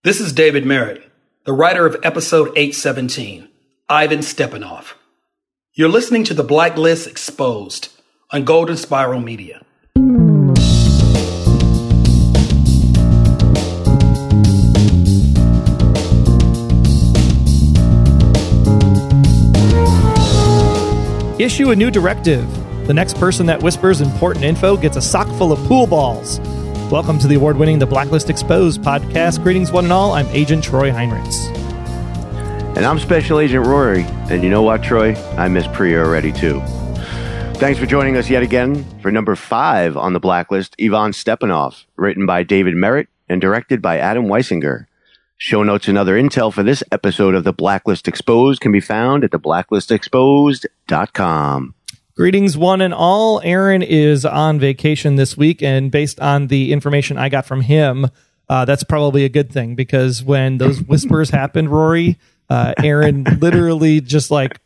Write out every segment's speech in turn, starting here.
This is David Merritt, the writer of episode 817, Ivan Stepanov. You're listening to The Blacklist Exposed on Golden Spiral Media. Issue a new directive. The next person that whispers important info gets a sock full of pool balls. Welcome to the award-winning The Blacklist Exposed podcast. Greetings, one and all. I'm Agent Troy Heinrichs. And I'm Special Agent Rory. And you know what, Troy? I miss Priya already, too. Thanks for joining us yet again for number 5 on The Blacklist, Ivan Stepanov, written by David Merritt and directed by Adam Weisinger. Show notes and other intel for this episode of The Blacklist Exposed can be found at theblacklistexposed.com. Greetings, one and all. Aaron is on vacation this week, and based on the information I got from him, that's probably a good thing, because when those whispers happened, Rory, Aaron literally just like,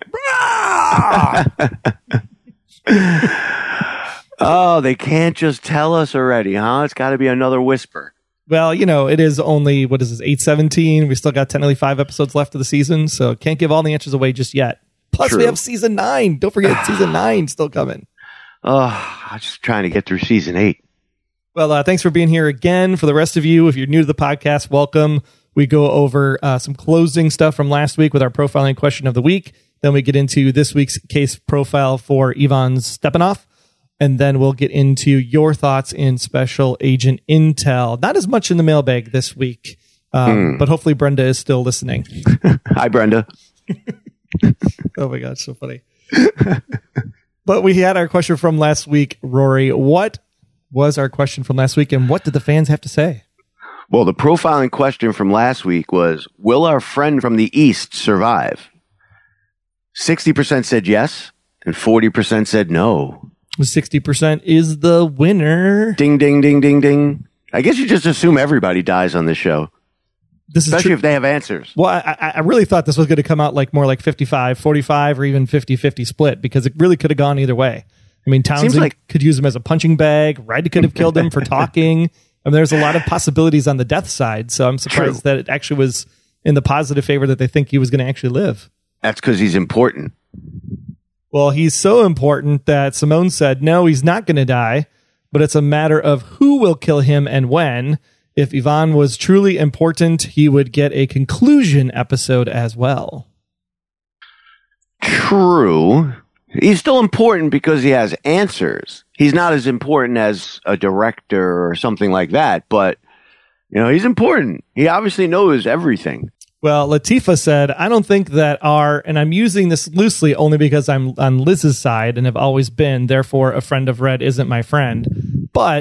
oh, they can't just tell us already, huh? It's got to be another whisper. Well, you know, it is only, 8/17? We still got technically 5 episodes left of the season, so can't give all the answers away just yet. Plus, True. We have season 9. Don't forget season 9 still coming. Oh, I'm just trying to get through season 8. Well, thanks for being here again. For the rest of you, if you're new to the podcast, welcome. We go over some closing stuff from last week with our profiling question of the week. Then we get into this week's case profile for Ivan Stepanov. And then we'll get into your thoughts in Special Agent Intel. Not as much in the mailbag this week, but hopefully Brenda is still listening. Hi, Brenda. Oh my God, so funny. But we had our question from last week, Rory. What was our question from last week, and what did the fans have to say? Well, the profiling question from last week was, will our friend from the East survive? 60% said yes, and 40% said no. 60% is the winner. Ding, ding, ding, ding, ding. I guess you just assume everybody dies on this show. Especially if they have answers. Well, I really thought this was going to come out like more like 55-45 or even 50-50 split, because it really could have gone either way. I mean, Townsend could use him as a punching bag. Red could have killed him for talking. I mean, there's a lot of possibilities on the death side. So I'm surprised that it actually was in the positive favor that they think he was going to actually live. That's because he's important. Well, he's so important that Simone said, no, he's not going to die, but it's a matter of who will kill him and when. If Ivan was truly important, he would get a conclusion episode as well. True. He's still important because he has answers. He's not as important as a director or something like that, but, you know, he's important. He obviously knows everything. Well, Latifah said, I don't think that and I'm using this loosely only because I'm on Liz's side and have always been, therefore a friend of Red isn't my friend. But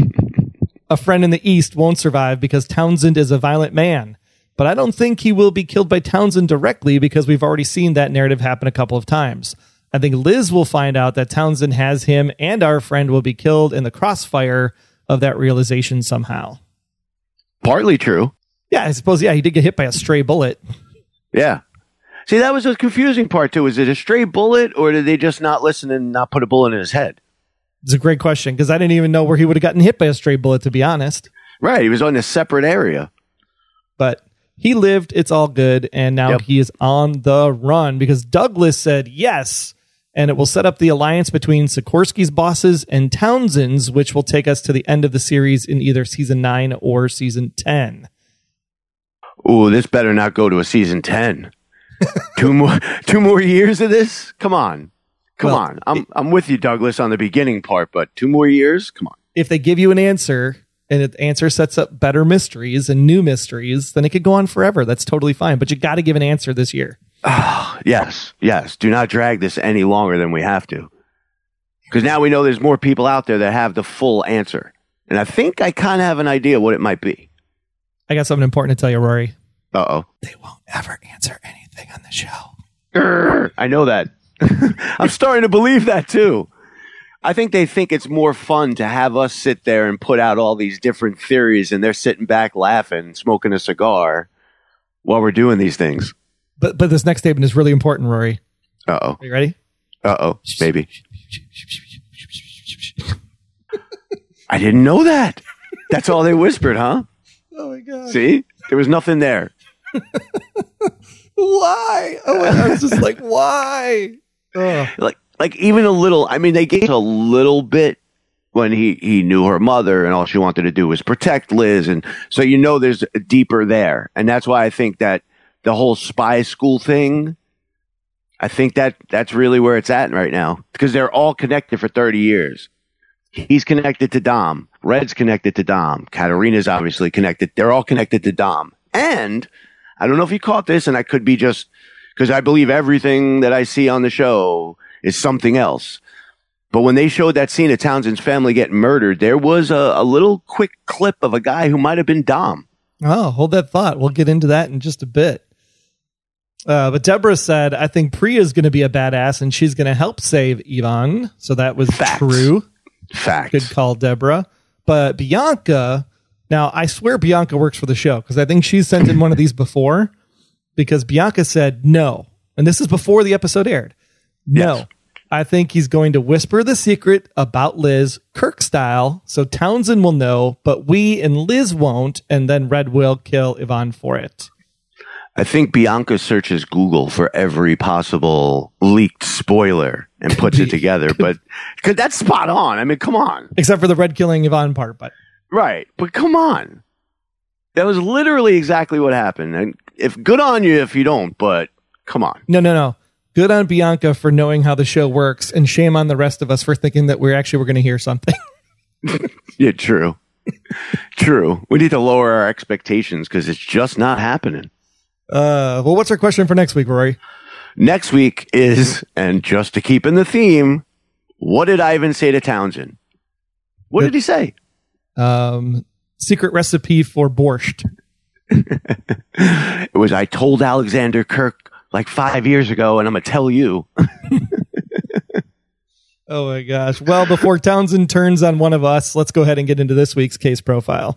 a friend in the East won't survive because Townsend is a violent man. But I don't think he will be killed by Townsend directly, because we've already seen that narrative happen a couple of times. I think Liz will find out that Townsend has him, and our friend will be killed in the crossfire of that realization somehow. Partly true. Yeah, I suppose, he did get hit by a stray bullet. Yeah. See, that was a confusing part, too. Is it a stray bullet, or did they just not listen and not put a bullet in his head? It's a great question, because I didn't even know where he would have gotten hit by a stray bullet, to be honest. Right, he was on a separate area. But he lived, it's all good, and now he is on the run, because Douglas said yes, and it will set up the alliance between Sikorsky's bosses and Townsend's, which will take us to the end of the series in either Season 9 or Season 10. Ooh, this better not go to a Season 10. two more years of this? Come on. Come on. I'm with you, Douglas, on the beginning part, but 2 more years? Come on. If they give you an answer, and the answer sets up better mysteries and new mysteries, then it could go on forever. That's totally fine. But you got to give an answer this year. Oh, yes. Do not drag this any longer than we have to. Because now we know there's more people out there that have the full answer. And I think I kind of have an idea what it might be. I got something important to tell you, Rory. Uh-oh. They won't ever answer anything on the show. I know that. I'm starting to believe that, too. I think they think it's more fun to have us sit there and put out all these different theories, and they're sitting back laughing, smoking a cigar while we're doing these things. But this next statement is really important, Rory. Uh-oh. Are you ready? Uh-oh. Maybe. I didn't know that. That's all they whispered, huh? Oh, my God. See? There was nothing there. Why? Oh, I was just like, why? Ugh. Like even a little. I mean, they gave a little bit when he knew her mother, and all she wanted to do was protect Liz, and so there's a deeper there, and that's why I think that the whole spy school thing. I think that's really where it's at right now, because they're all connected for 30 years. He's connected to Dom. Red's connected to Dom. Katarina's obviously connected. They're all connected to Dom. And I don't know if you caught this, and I could be just because I believe everything that I see on the show is something else. But when they showed that scene of Townsend's family getting murdered, there was a little quick clip of a guy who might have been Dom. Oh, hold that thought. We'll get into that in just a bit. But Deborah said, I think Priya's going to be a badass and she's going to help save Yvonne. So that was true. Facts. Good call, Deborah. But Bianca, now I swear Bianca works for the show because I think she's sent in one of these before, because Bianca said no. And this is before the episode aired. No, yes. I think he's going to whisper the secret about Liz, Kirk style, so Townsend will know, but we and Liz won't, and then Red will kill Yvonne for it. I think Bianca searches Google for every possible leaked spoiler and puts it together, but because that's spot on. I mean, come on. Except for the Red killing Yvonne part, but right. But come on, that was literally exactly what happened. And if good on you if you don't, but come on. No. Good on Bianca for knowing how the show works, and shame on the rest of us for thinking that we're going to hear something. Yeah, true. True. We need to lower our expectations because it's just not happening. Well, what's our question for next week, Rory? Next week is, and just to keep in the theme, what did Ivan say to Townsend? What did he say? Secret recipe for borscht. It was, I told Alexander Kirk like 5 years ago, and I'm going to tell you. Oh my gosh. Well, before Townsend turns on one of us, let's go ahead and get into this week's case profile.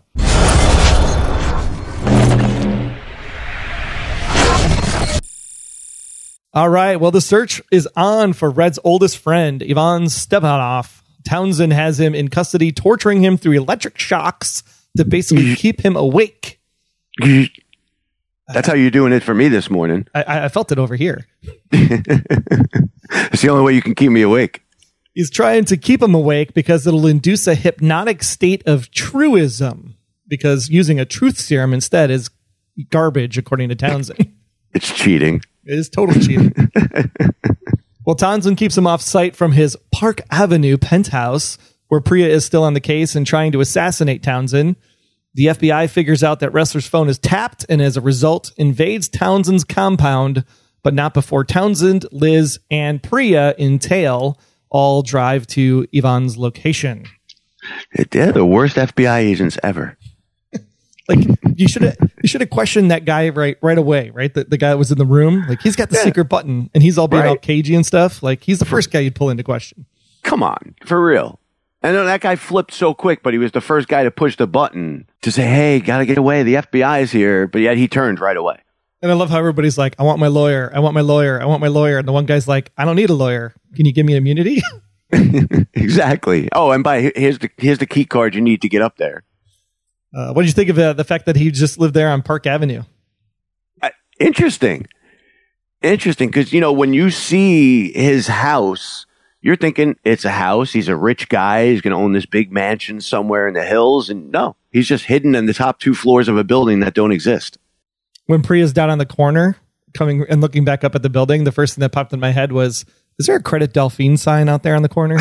All right. Well, the search is on for Red's oldest friend, Ivan Stepanov. Townsend has him in custody, torturing him through electric shocks to basically keep him awake. That's how you're doing it for me this morning. I felt it over here. It's the only way you can keep me awake. He's trying to keep him awake because it'll induce a hypnotic state of truism, because using a truth serum instead is garbage, according to Townsend. It's cheating. It is total cheating. Well, Townsend keeps him off site from his Park Avenue penthouse, where Priya is still on the case and trying to assassinate Townsend. The FBI figures out that Ressler's phone is tapped and as a result invades Townsend's compound, but not before Townsend, Liz, and Priya in tail all drive to Yvonne's location. They're the worst FBI agents ever. Like, you should have questioned that guy right away, right? The guy that was in the room. Like, he's got the secret button and he's all being all cagey and stuff. Like, he's the first guy you'd pull into question. Come on, for real. And then that guy flipped so quick, but he was the first guy to push the button to say, hey, gotta get away. The FBI is here. But yet he turned right away. And I love how everybody's like, I want my lawyer. I want my lawyer. I want my lawyer. And the one guy's like, I don't need a lawyer. Can you give me immunity? Exactly. Oh, and here's the key card you need to get up there. What did you think of the fact that he just lived there on Park Avenue? Interesting. Because, when you see his house, you're thinking it's a house. He's a rich guy. He's going to own this big mansion somewhere in the hills. And no, he's just hidden in the top 2 floors of a building that don't exist. When Priya's down on the corner, coming and looking back up at the building, the first thing that popped in my head was, is there a Credit Delphine sign out there on the corner?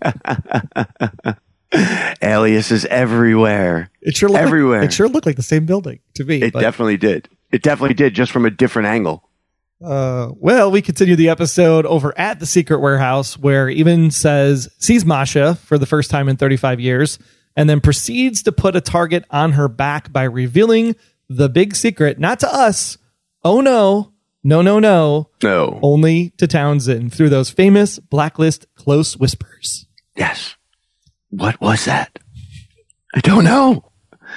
Aliases everywhere. It sure looked everywhere. It sure looked like the same building to me. It definitely did. It definitely did, just from a different angle. Well, we continue the episode over at the secret warehouse, where Ivan sees Masha for the first time in 35 years, and then proceeds to put a target on her back by revealing the big secret, not to us. Oh no. No. Only to Townsend through those famous Blacklist close whispers. Yes. What was that? I don't know.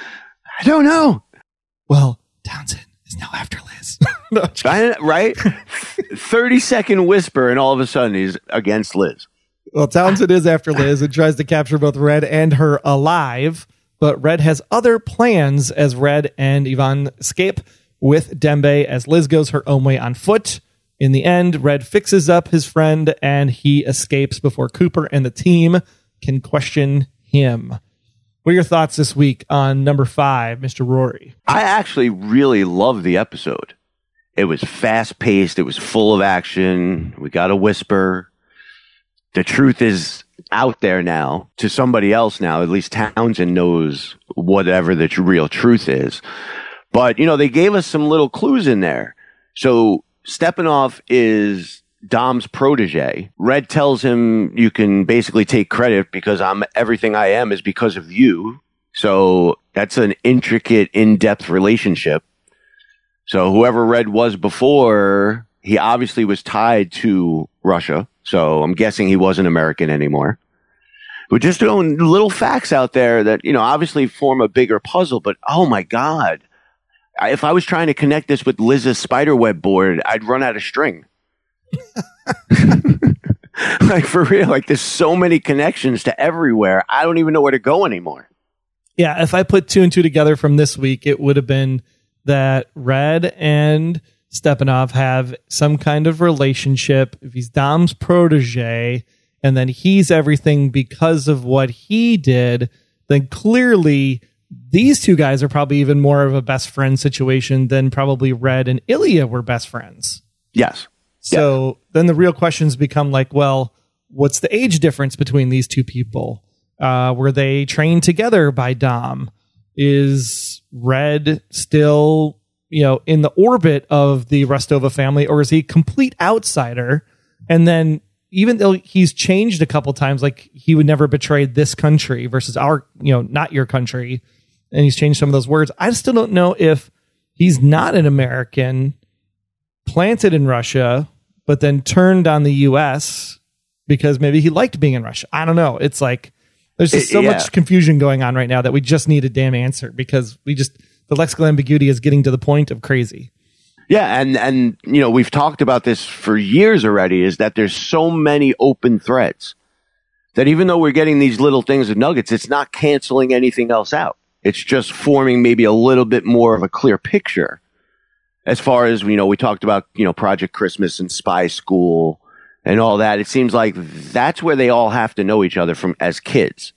Well, Townsend is now after Liz. No, right? 30-second whisper, and all of a sudden he's against Liz. Well, Townsend is after Liz and tries to capture both Red and her alive. but Red has other plans as Red and Yvonne escape with Dembe as Liz goes her own way on foot. In the end, Red fixes up his friend and he escapes before Cooper and the team can question him. What are your thoughts this week on number 5, Mr. Rory? I actually really loved the episode. It was fast-paced. It was full of action. We got a whisper. The truth is out there now to somebody else now. At least Townsend knows whatever the real truth is. But, you know, they gave us some little clues in there. So Stepanov is Dom's protege. Red tells him you can basically take credit because everything I am is because of you. So that's an intricate, in-depth relationship. So whoever Red was before, he obviously was tied to Russia. So I'm guessing he wasn't American anymore. We're just throwing little facts out there that, you know, obviously form a bigger puzzle. But, oh, my God. If I was trying to connect this with Liz's spiderweb board, I'd run out of string. Like, for real. Like, there's so many connections to everywhere. I don't even know where to go anymore. Yeah, if I put 2 and 2 together from this week, it would have been that Red and Stepanov have some kind of relationship. If he's Dom's protege and then he's everything because of what he did, then clearly these two guys are probably even more of a best friend situation than probably Red and Ilya were best friends. Yes. So then the real questions become like, well, what's the age difference between these two people? Were they trained together by Dom? Is Red still, you know, in the orbit of the Rostova family, or is he a complete outsider? And then even though he's changed a couple times, like he would never betray this country versus our, you know, not your country, and he's changed some of those words, I still don't know if he's not an American planted in Russia, but then turned on the U.S. because maybe he liked being in Russia. I don't know. It's like there's just so much confusion going on right now that we just need a damn answer because the lexical ambiguity is getting to the point of crazy. Yeah, and you know, we've talked about this for years already, is that there's so many open threads that even though we're getting these little things of nuggets, it's not canceling anything else out. It's just forming maybe a little bit more of a clear picture. As far as, you know, we talked about, you know, Project Christmas and Spy School and all that. It seems like that's where they all have to know each other from as kids.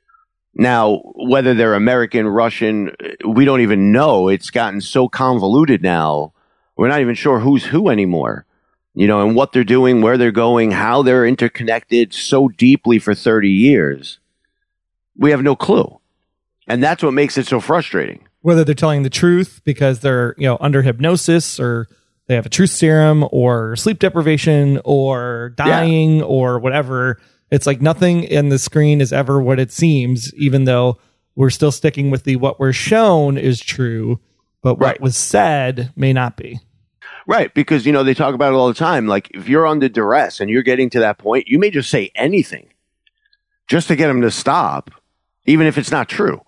Now, whether they're American, Russian, we don't even know. It's gotten so convoluted now. We're not even sure who's who anymore, you know, and what they're doing, where they're going, how they're interconnected so deeply for 30 years. We have no clue. And that's what makes it so frustrating. Whether they're telling the truth because they're, you know, under hypnosis, or they have a truth serum, or sleep deprivation, or dying, or whatever. It's like nothing in the screen is ever what it seems, even though we're still sticking with what we're shown is true, but what was said may not be. Right, because, you know, they talk about it all the time. Like, if you're under duress and you're getting to that point, you may just say anything just to get them to stop, even if it's not true.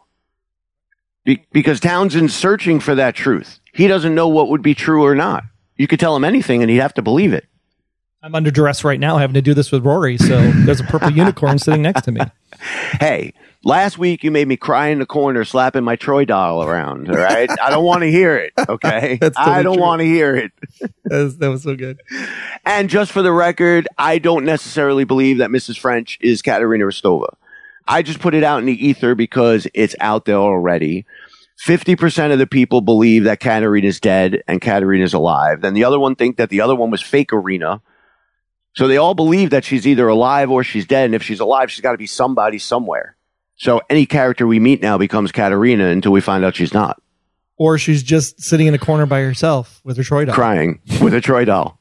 Because Townsend's searching for that truth. He doesn't know what would be true or not. You could tell him anything and he'd have to believe it. I'm under duress right now having to do this with Rory, so there's a purple unicorn sitting next to me. Hey, last week you made me cry in the corner slapping my Troy doll around, all right? I don't want to hear it, okay? I don't want to hear it. That was so good. And just for the record, I don't necessarily believe that Mrs. French is Katerina Rostova. I just put it out in the ether because it's out there already. 50% of the people believe that Katerina's dead and Katerina's alive. Then the other one think that the other one was fake Irina. So they all believe that she's either alive or she's dead. And if she's alive, she's got to be somebody somewhere. So any character we meet now becomes Katerina until we find out she's not. Or she's just sitting in a corner by herself with her Troy doll. Crying with a Troy doll.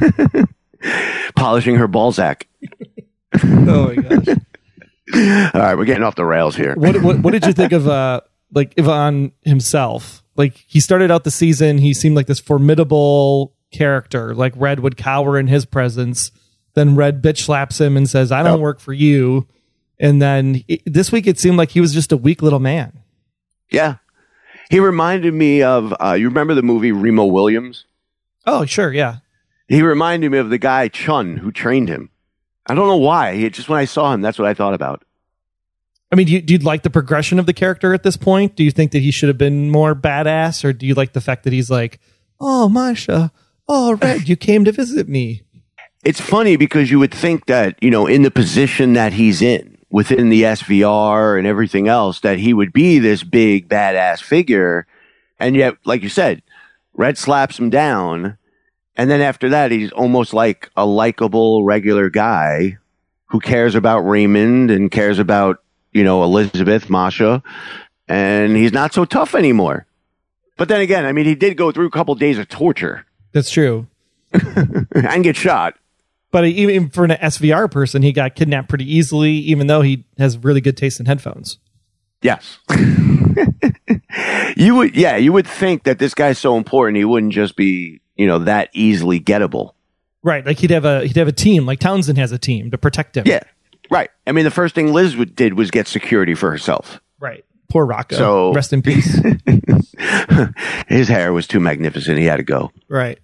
Polishing her Balzac. Oh my gosh. All right, we're getting off the rails here. What did you think of like Ivan himself? Like, he started out the season, he seemed like this formidable character. Like, Red would cower in his presence. Then Red bitch slaps him and says, "I don't work for you." And then this week it seemed like he was just a weak little man. Yeah. He reminded me of, you remember the movie Remo Williams? Oh, sure, yeah. He reminded me of the guy Chun who trained him. I don't know why. Just when I saw him, that's what I thought about. I mean, do you like the progression of the character at this point? Do you think that he should have been more badass, or do you like the fact that he's like, oh, Masha, oh, Red, you came to visit me? It's funny because you would think that, in the position that he's in within the SVR and everything else, that he would be this big badass figure. And yet, like you said, Red slaps him down. And then after that, he's almost like a likable, regular guy who cares about Raymond and cares about, Elizabeth, Masha. And he's not so tough anymore. But then again, I mean, he did go through a couple days of torture. That's true. And get shot. But even for an SVR person, he got kidnapped pretty easily, even though he has really good taste in headphones. Yes. You would think that this guy's so important, he wouldn't just be, that easily gettable. Right. Like he'd have a team, like Townsend has a team to protect him. Yeah. Right. I mean, the first thing Liz did was get security for herself. Right. Poor Rocco. So, rest in peace. His hair was too magnificent. He had to go. Right.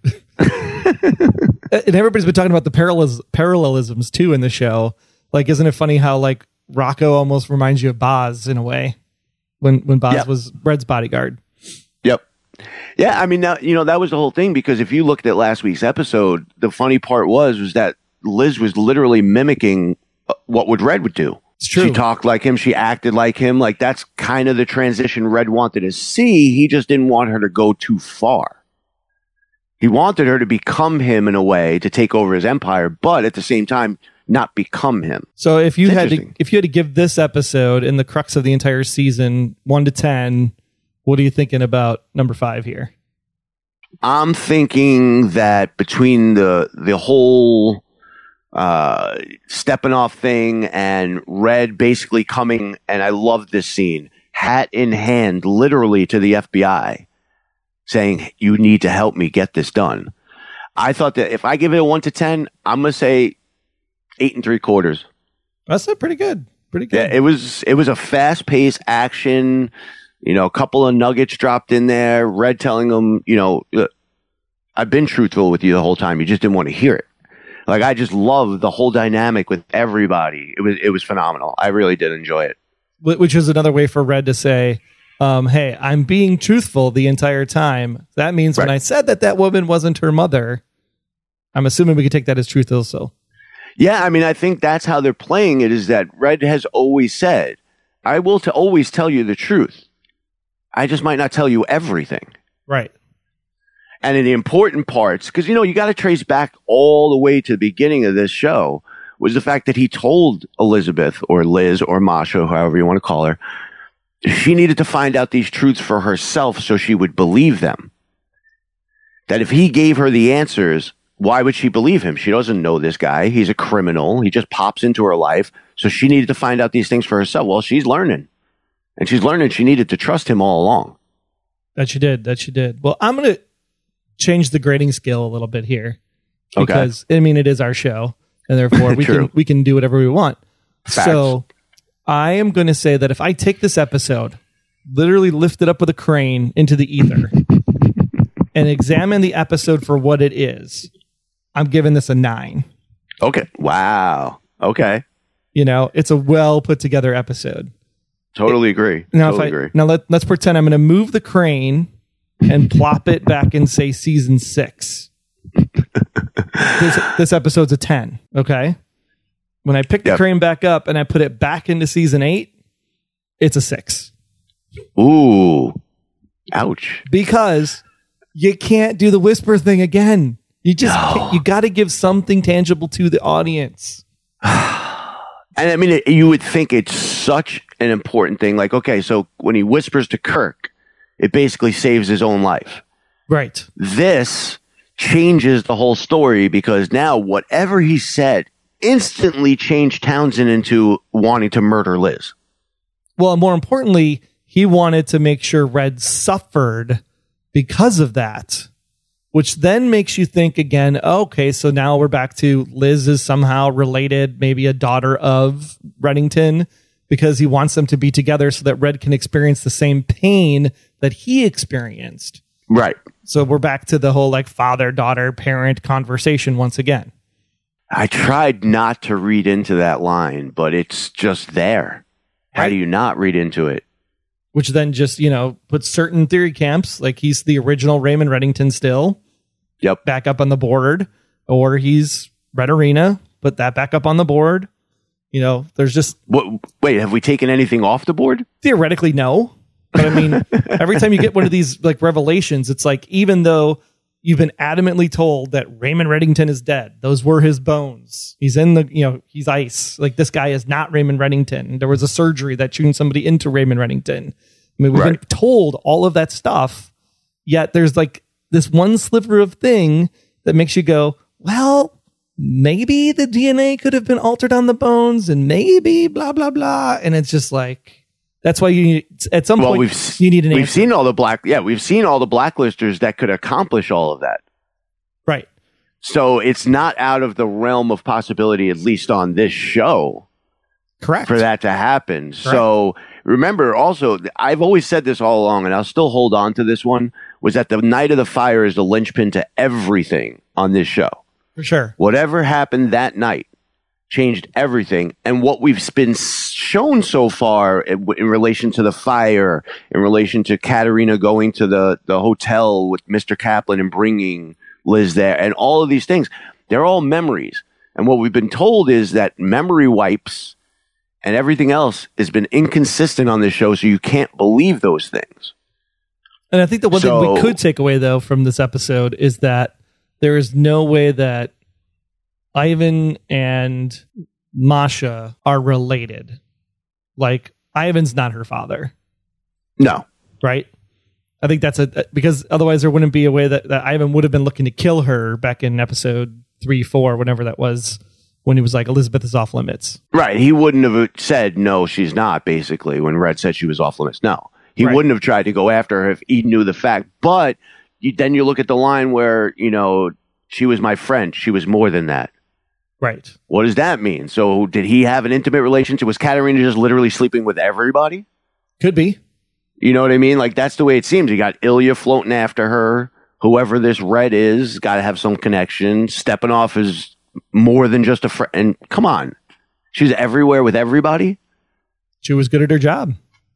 And everybody's been talking about the parallelisms too in the show. Like, isn't it funny how like Rocco almost reminds you of Boz in a way when Boz was Red's bodyguard? Yep. Yeah. I mean, now, that was the whole thing, because if you looked at last week's episode, the funny part was that Liz was literally mimicking what Red would do. It's true. She talked like him. She acted like him. Like, that's kind of the transition Red wanted to see. He just didn't want her to go too far. He wanted her to become him in a way, to take over his empire, but at the same time, not become him. So if you had to give this episode in the crux of the entire season 1 to 10, what are you thinking about number 5 here? I'm thinking that between the whole Stepanoff thing and Red basically coming, and I love this scene, hat in hand, literally to the FBI, saying, you need to help me get this done. I thought that if I give it a 1 to 10, I'm going to say 8 3/4. That's pretty good. Pretty good. Yeah, it was a fast paced action, a couple of nuggets dropped in there. Red telling him, I've been truthful with you the whole time. You just didn't want to hear it. Like, I just love the whole dynamic with everybody. It was phenomenal. I really did enjoy it. Which is another way for Red to say, hey, I'm being truthful the entire time. That means when I said that woman wasn't her mother, I'm assuming we could take that as truth also. Yeah, I mean, I think that's how they're playing it, is that Red has always said, I will always tell you the truth. I just might not tell you everything. Right. And in the important parts, because, you got to trace back all the way to the beginning of this show, was the fact that he told Elizabeth or Liz or Masha, however you want to call her, she needed to find out these truths for herself so she would believe them. That if he gave her the answers, why would she believe him? She doesn't know this guy. He's a criminal. He just pops into her life. So she needed to find out these things for herself. Well, she's learning. And she's learning she needed to trust him all along. That she did. Well, I'm going to change the grading scale a little bit here. Because, I mean, it is our show. And therefore, we can do whatever we want. Facts. So I am going to say that if I take this episode, literally lift it up with a crane into the ether, and examine the episode for what it is, I'm giving this a 9. Okay. Wow. Okay. It's a well put together episode. Totally agree. Now, agree. Now let's pretend I'm going to move the crane and plop it back in, say, season 6. This episode's a 10. Okay. When I pick the crane back up and I put it back into season 8, it's a 6. Ooh. Ouch. Because you can't do the whisper thing again. You just you got to give something tangible to the audience. And I mean, you would think it's such an important thing. Like, okay, so when he whispers to Kirk, it basically saves his own life. Right. This changes the whole story, because now whatever he said instantly changed Townsend into wanting to murder Liz. Well, more importantly, he wanted to make sure Red suffered because of that, which then makes you think again, okay, so now we're back to Liz is somehow related, maybe a daughter of Reddington, because he wants them to be together so that Red can experience the same pain that he experienced. Right. So we're back to the whole like father, daughter, parent conversation once again. I tried not to read into that line, but it's just there. How do you not read into it? Which then just, puts certain theory camps, like he's the original Raymond Reddington still. Yep. Back up on the board. Or he's Red Arena, put that back up on the board. There's just... Wait, have we taken anything off the board? Theoretically, no. But I mean, every time you get one of these like revelations, it's like, even though you've been adamantly told that Raymond Reddington is dead, those were his bones. He's in the, he's ice. Like, this guy is not Raymond Reddington. There was a surgery that tuned somebody into Raymond Reddington. I mean, we've been told all of that stuff, yet there's like this one sliver of thing that makes you go, well, maybe the DNA could have been altered on the bones and maybe blah, blah, blah. And it's just like, that's why you at some point you need an answer. We've seen all the blacklisters that could accomplish all of that. Right. So it's not out of the realm of possibility, at least on this show. Correct. For that to happen. Correct. So remember also, I've always said this all along, and I'll still hold on to this one, was that the Night of the Fire is the linchpin to everything on this show. For sure. Whatever happened that night changed everything. And what we've been shown so far in relation to the fire, in relation to Katerina going to the hotel with Mr. Kaplan and bringing Liz there, and all of these things, they're all memories. And what we've been told is that memory wipes and everything else has been inconsistent on this show, so you can't believe those things. And I think the one thing we could take away, though, from this episode is that there is no way that Ivan and Masha are related. Like, Ivan's not her father. No. Right? I think that's because otherwise there wouldn't be a way that Ivan would have been looking to kill her back in episode 3, 4, whatever that was, when he was like, Elizabeth is off limits. Right. He wouldn't have said, no, she's not, basically, when Red said she was off limits. No. He wouldn't have tried to go after her if he knew the fact. But then you look at the line where, she was my friend. She was more than that. Right. What does that mean? So did he have an intimate relationship? Was Katerina just literally sleeping with everybody? Could be. You know what I mean? Like, that's the way it seems. You got Ilya floating after her. Whoever this Red is, got to have some connection. Stepanov is more than just a friend. And come on. She's everywhere with everybody? She was good at her job.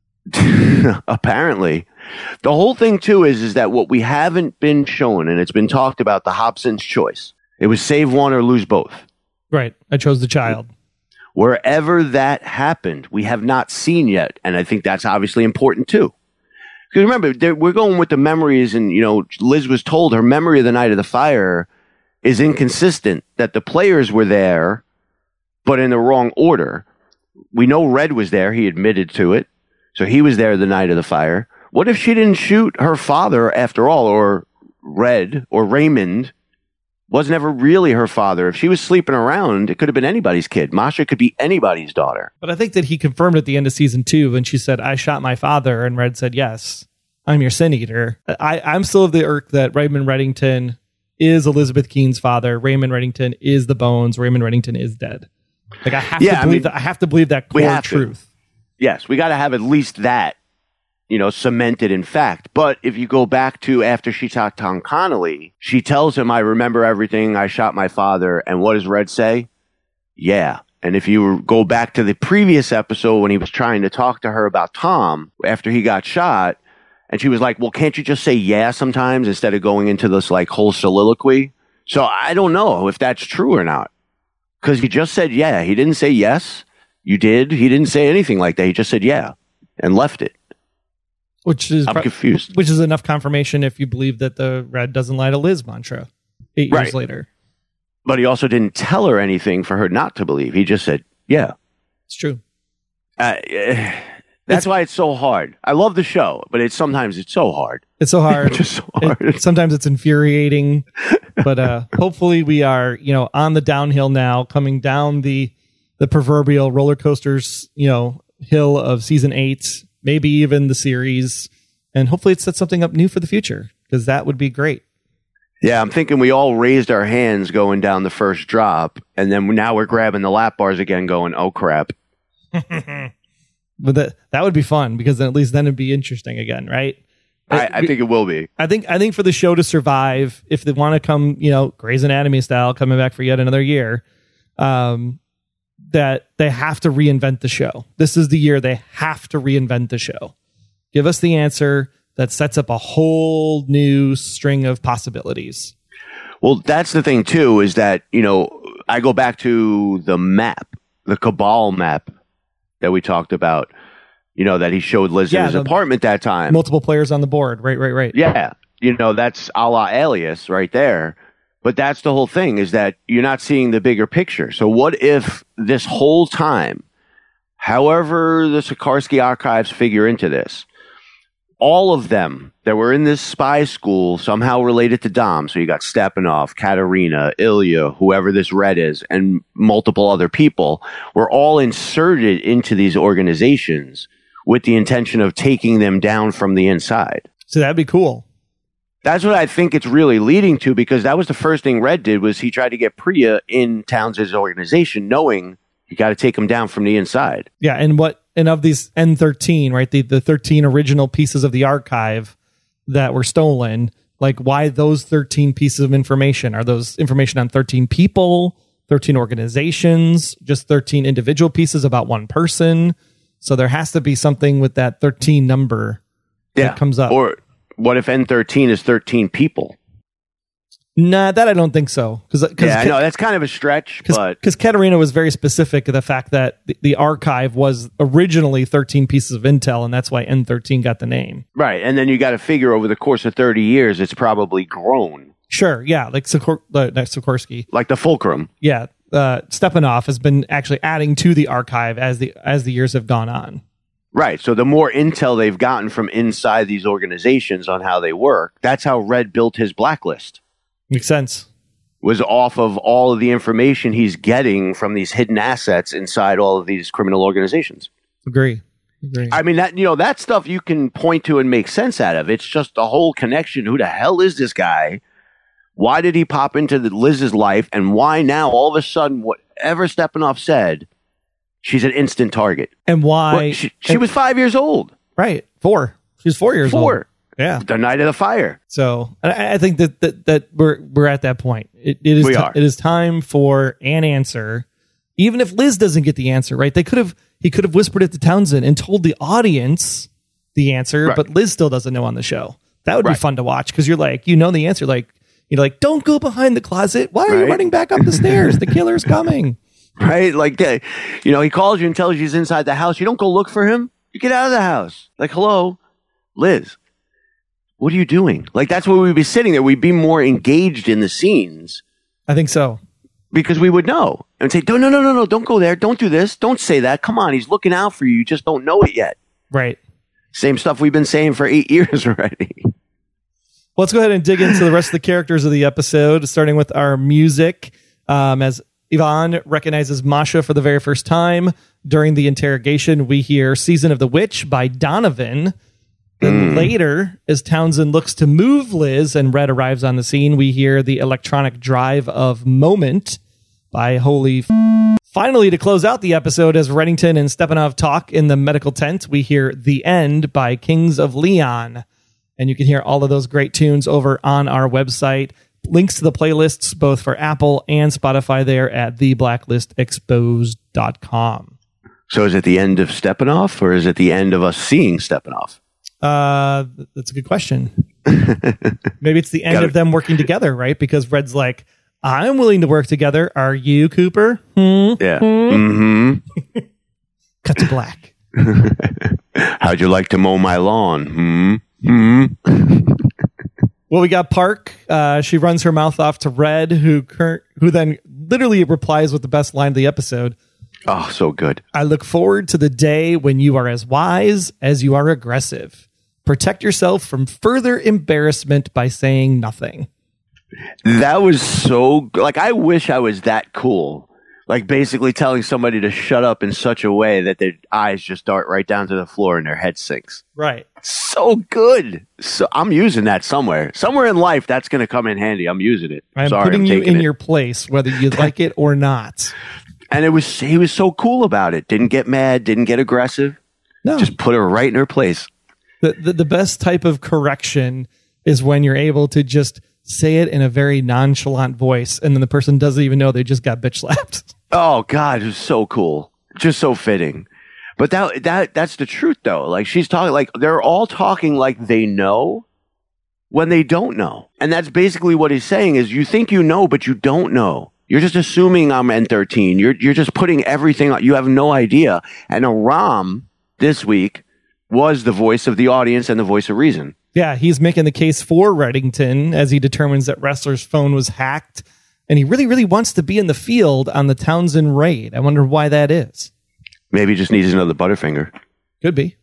Apparently. The whole thing, too, is that what we haven't been shown, and it's been talked about, the Hobson's choice. It was save one or lose both. Right. I chose the child. Wherever that happened, we have not seen yet. And I think that's obviously important, too. Because remember, we're going with the memories, and, Liz was told her memory of the Night of the Fire is inconsistent, that the players were there, but in the wrong order. We know Red was there. He admitted to it. So he was there the Night of the Fire. What if she didn't shoot her father after all, or Red, or Raymond was never really her father? If she was sleeping around, it could have been anybody's kid. Masha could be anybody's daughter. But I think that he confirmed at the end of season 2 when she said, I shot my father, and Red said, yes, I'm your sin eater. I'm still of the irk that Raymond Reddington is Elizabeth Keene's father. Raymond Reddington is the bones. Raymond Reddington is dead. Like, I have to believe that. I have to believe that core truth. Yes, we got to have at least that, cemented in fact. But if you go back to after she shot Tom Connolly, she tells him, I remember everything. I shot my father. And what does Red say? Yeah. And if you go back to the previous episode when he was trying to talk to her about Tom after he got shot, and she was like, well, can't you just say yeah sometimes instead of going into this like whole soliloquy? So I don't know if that's true or not. Because he just said yeah. He didn't say yes. You did. He didn't say anything like that. He just said yeah and left it. I'm confused. Which is enough confirmation if you believe that the Red doesn't lie to Liz mantra 8 years later. But he also didn't tell her anything for her not to believe. He just said, yeah. It's true. That's why it's so hard. I love the show, but sometimes it's so hard. It's so hard. It's just so hard. Sometimes it's infuriating. But hopefully we are, on the downhill now, coming down the proverbial roller coasters, hill of season 8, maybe even the series. And hopefully it sets something up new for the future, because that would be great. Yeah, I'm thinking we all raised our hands going down the first drop, and then now we're grabbing the lap bars again going, oh, crap. But that would be fun, because then at least then it'd be interesting again, right? I think it will be. I think for the show to survive, if they want to come, Grey's Anatomy style, coming back for yet another year, there that they have to reinvent the show. This is the year they have to reinvent the show. Give us the answer that sets up a whole new string of possibilities. Well, that's the thing, too, is that, I go back to the map, the Cabal map that we talked about, that he showed Liz in his apartment that time. Multiple players on the board. Right. Yeah. That's a la Alias right there. But that's the whole thing, is that you're not seeing the bigger picture. So what if this whole time, however the Sikorsky archives figure into this, all of them that were in this spy school somehow related to Dom. So you got Stepanov, Katerina, Ilya, whoever this Red is, and multiple other people were all inserted into these organizations with the intention of taking them down from the inside. So that'd be cool. That's what I think it's really leading to, because that was the first thing Red did, was he tried to get Priya in Townsend's organization, knowing you got to take him down from the inside. Yeah, and of these N13, right, the 13 original pieces of the archive that were stolen, like, why those 13 pieces of information? Are those information on 13 people, 13 organizations, just 13 individual pieces about one person? So there has to be something with that 13 number that comes up. Or what if N13 is 13 people? Nah, that I don't think so. I know that's kind of a stretch, but because Katerina was very specific of the fact that the archive was originally 13 pieces of intel, and that's why N13 got the name. Right, and then you got to figure over the course of 30 years, it's probably grown. Sure, yeah, like Sikorsky, like the Fulcrum. Yeah, Stepanov has been actually adding to the archive as the years have gone on. Right, so the more intel they've gotten from inside these organizations on how they work, that's how Red built his blacklist. Makes sense. Was off of all of the information he's getting from these hidden assets inside all of these criminal organizations. Agree. I mean, that stuff you can point to and make sense out of. It's just the whole connection. Who the hell is this guy? Why did he pop into Liz's life? And why now, all of a sudden, whatever Stepanov said, she's an instant target? And why? She was 5 years old. Right. 4. She was 4 years old. Yeah, the night of the fire. So I think that we're at that point. It is time for an answer, even if Liz doesn't get the answer. Right? He could have whispered it to Townsend and told the audience the answer, but Liz still doesn't know on the show. That would be fun to watch, because you're like, the answer. Like, don't go behind the closet. Why are you running back up the stairs? The killer's coming. Right? Like, he calls you and tells you he's inside the house. You don't go look for him. You get out of the house. Like, hello, Liz. What are you doing? Like, that's where we'd be sitting there. We'd be more engaged in the scenes. I think so. Because we would know. And say, no, don't go there. Don't do this. Don't say that. Come on, he's looking out for you. You just don't know it yet. Right. Same stuff we've been saying for 8 years already. Well, let's go ahead and dig into the rest of the characters of the episode, starting with our music. As Ivan recognizes Masha for the very first time during the interrogation, we hear Season of the Witch by Donovan. Then later, as Townsend looks to move Liz and Red arrives on the scene, we hear the electronic drive of Moment by Holy Finally, to close out the episode, as Reddington and Stepanov talk in the medical tent, we hear The End by Kings of Leon. And you can hear all of those great tunes over on our website. Links to the playlists, both for Apple and Spotify, there at theblacklistexposed.com. So is it the end of Stepanov, or is it the end of us seeing Stepanov? That's a good question. Maybe it's the end of them working together, right? Because Red's like, I'm willing to work together. Are you, Cooper? Yeah. Mm-hmm. Cut to black. How'd you like to mow my lawn? Well, we got Park. She runs her mouth off to Red, who then literally replies with the best line of the episode. Oh, so good. I look forward to the day when you are as wise as you are aggressive. Protect yourself from further embarrassment by saying nothing. That was so like, I wish I was that cool. Like, basically telling somebody to shut up in such a way that their eyes just dart right down to the floor and their head sinks. Right. So good. So I'm using that somewhere. Somewhere in life, that's going to come in handy. I'm using it. I'm putting you in your place, whether you like it or not. And he was so cool about it. Didn't get mad, didn't get aggressive. No. Just put her right in her place. The best type of correction is when you're able to just say it in a very nonchalant voice, and then the person doesn't even know they just got bitch slapped. Oh God, it was so cool. Just so fitting. But that's the truth though. Like she's talking like they're all talking like they know when they don't know. And that's basically what he's saying is you think you know, but you don't know. You're just assuming I'm N13. You're just putting everything on. You have no idea. And Aram this week was the voice of the audience and the voice of reason. Yeah, he's making the case for Reddington as he determines that Ressler's phone was hacked. And he really, really wants to be in the field on the Townsend raid. I wonder why that is. Maybe he just needs another Butterfinger. Could be.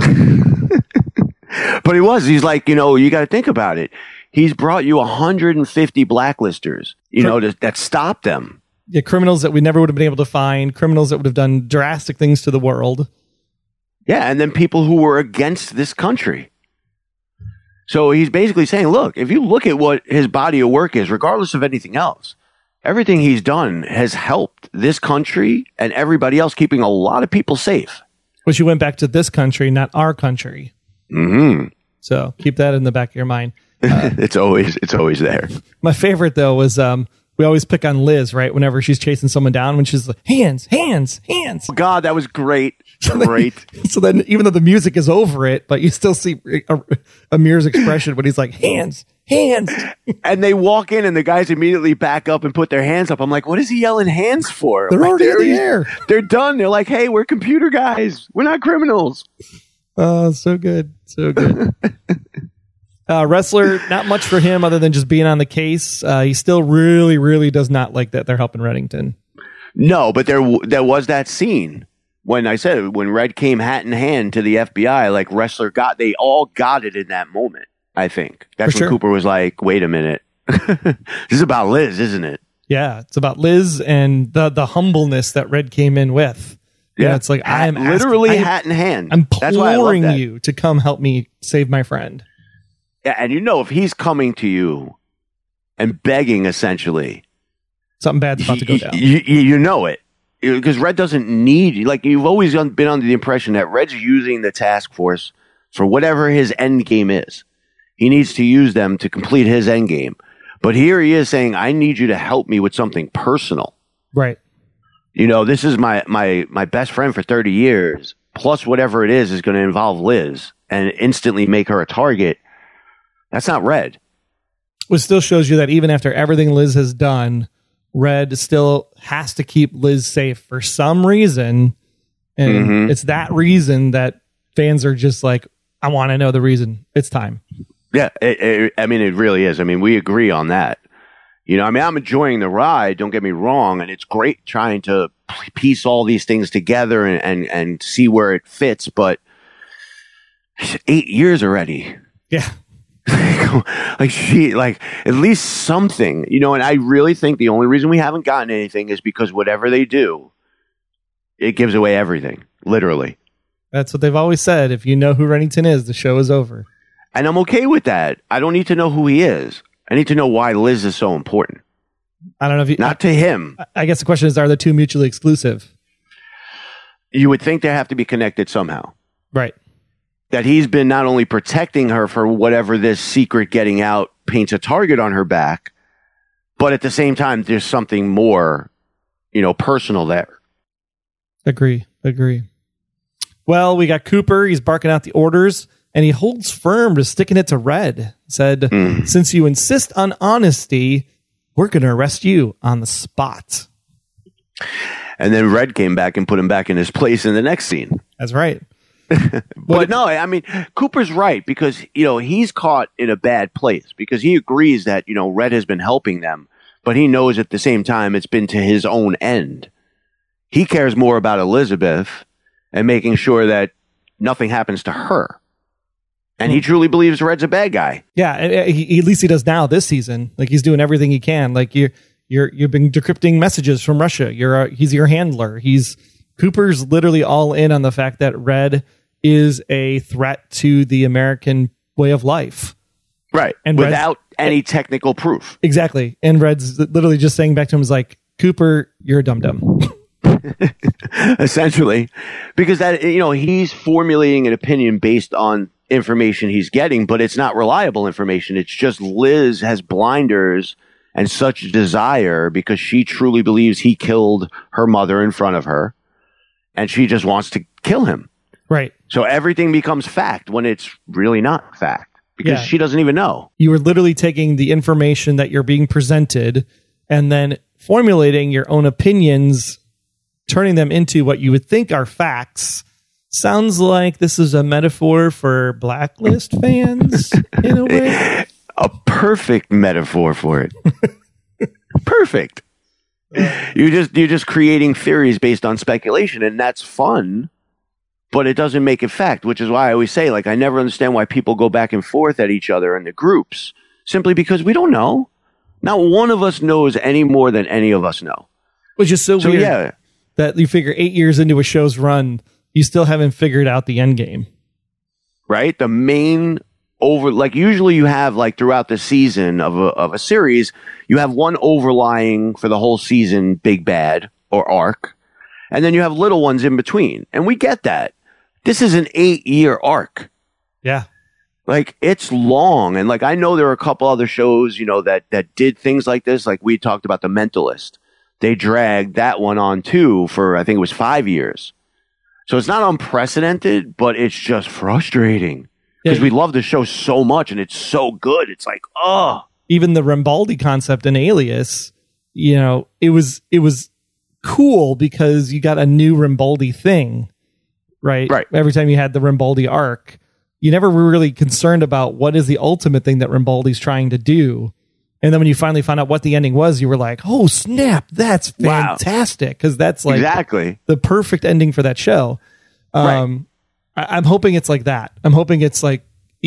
But he's like, you got to think about it. He's brought you 150 blacklisters, that stopped them. Yeah, criminals that we never would have been able to find, criminals that would have done drastic things to the world. Yeah, and then people who were against this country. So he's basically saying, look, if you look at what his body of work is, regardless of anything else, everything he's done has helped this country and everybody else, keeping a lot of people safe. Which you went back to this country, not our country. Mm-hmm. So keep that in the back of your mind. It's always there. My favorite, though, was we always pick on Liz, right? Whenever she's chasing someone down, when she's like, hands. Oh, God, that was great. So then, even though the music is over it, but you still see Amir's expression when he's like, hands. And they walk in and the guys immediately back up and put their hands up. I'm like, what is he yelling hands for? They're already in the air. They're done. They're like, hey, we're computer guys. We're not criminals. Oh, so good. So good. Ressler, not much for him other than just being on the case. He still really, really does not like that they're helping Reddington. No, but there was that scene when Red came hat in hand to the FBI, like Ressler they all got it in that moment, I think. That's when Cooper was like, wait a minute. This is about Liz, isn't it? Yeah, it's about Liz and the humbleness that Red came in with. Yeah, it's like hat in hand. I'm imploring you to come help me save my friend. Yeah, and if he's coming to you and begging, essentially, something bad's about to go down. You know it. Because Red doesn't need, like, you've always been under the impression that Red's using the task force for whatever his end game is. He needs to use them to complete his end game. But here he is saying, I need you to help me with something personal. Right. This is my best friend for 30 years, plus whatever it is going to involve Liz and instantly make her a target. That's not Red. Which still shows you that even after everything Liz has done, Red still has to keep Liz safe for some reason. And it's that reason that fans are just like, I want to know the reason. It's time. Yeah, it really is. I mean, we agree on that. I'm enjoying the ride, don't get me wrong, and it's great trying to piece all these things together and see where it fits, but 8 years already. Yeah. Like at least something, and I really think the only reason we haven't gotten anything is because whatever they do, it gives away everything, literally. That's what they've always said. If you know who Reddington is, the show is over. And I'm okay with that. I don't need to know who he is. I need to know why Liz is so important. I don't know if not to him. I guess the question is, are the two mutually exclusive? You would think they have to be connected somehow. Right. That he's been not only protecting her for whatever this secret getting out paints a target on her back, but at the same time, there's something more, personal there. Agree. Well, we got Cooper. He's barking out the orders, and he holds firm to sticking it to Red. Said, since you insist on honesty, we're going to arrest you on the spot. And then Red came back and put him back in his place in the next scene. That's right. But no, I mean, Cooper's right because, he's caught in a bad place because he agrees that, Red has been helping them, but he knows at the same time it's been to his own end. He cares more about Elizabeth and making sure that nothing happens to her. And he truly believes Red's a bad guy. Yeah, at least he does now this season. Like he's doing everything he can. Like you've been decrypting messages from Russia. He's your handler. Cooper's literally all in on the fact that Red is a threat to the American way of life. Right. And without any technical proof. Exactly. And Red's literally just saying back to him is like, Cooper, you're a dum-dum. Essentially. Because that, he's formulating an opinion based on information he's getting, but it's not reliable information. It's just Liz has blinders and such desire because she truly believes he killed her mother in front of her, and she just wants to kill him. Right. So everything becomes fact when it's really not fact because she doesn't even know. You were literally taking the information that you're being presented and then formulating your own opinions, turning them into what you would think are facts. Sounds like this is a metaphor for Blacklist fans in a way. A perfect metaphor for it. Perfect. You're just creating theories based on speculation, and that's fun, but it doesn't make it fact, which is why I always say, like, I never understand why people go back and forth at each other in the groups, simply because we don't know. Not one of us knows any more than any of us know. Which is so weird that you figure 8 years into a show's run, you still haven't figured out the end game. Right? The main usually you have, like, throughout the season of a series, you have one overlying for the whole season big bad or arc, and then you have little ones in between. And we get that. This is an 8-year arc. Yeah. Like, it's long. And, like, I know there are a couple other shows, that did things like this. Like, we talked about The Mentalist. They dragged that one on, too, for, I think it was 5 years. So it's not unprecedented, but it's just frustrating. Because we love the show so much, and it's so good. It's like, oh. Even the Rambaldi concept in Alias, it was cool because you got a new Rambaldi thing, right? Right. Every time you had the Rambaldi arc, you never were really concerned about what is the ultimate thing that Rambaldi's trying to do. And then when you finally found out what the ending was, you were like, oh, snap, that's fantastic. Because that's like exactly the perfect ending for that show. Right. I'm hoping it's like that. I'm hoping it's like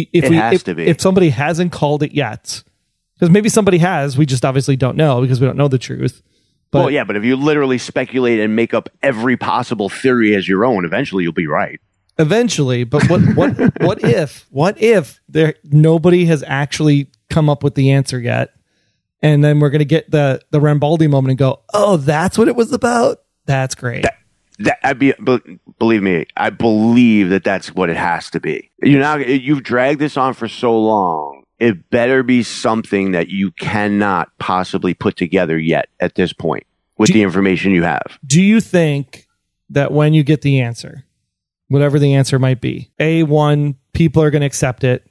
if somebody hasn't called it yet, because maybe somebody has, we just obviously don't know because we don't know the truth. But, but if you literally speculate and make up every possible theory as your own, eventually you'll be right. Eventually, but what if nobody has actually come up with the answer yet, and then we're gonna get the Rambaldi moment and go, oh, that's what it was about. That's great. Believe me, I believe that that's what it has to be. You've dragged this on for so long. It better be something that you cannot possibly put together yet at this point with the information you have. Do you think that when you get the answer, whatever the answer might be, A, people are going to accept it,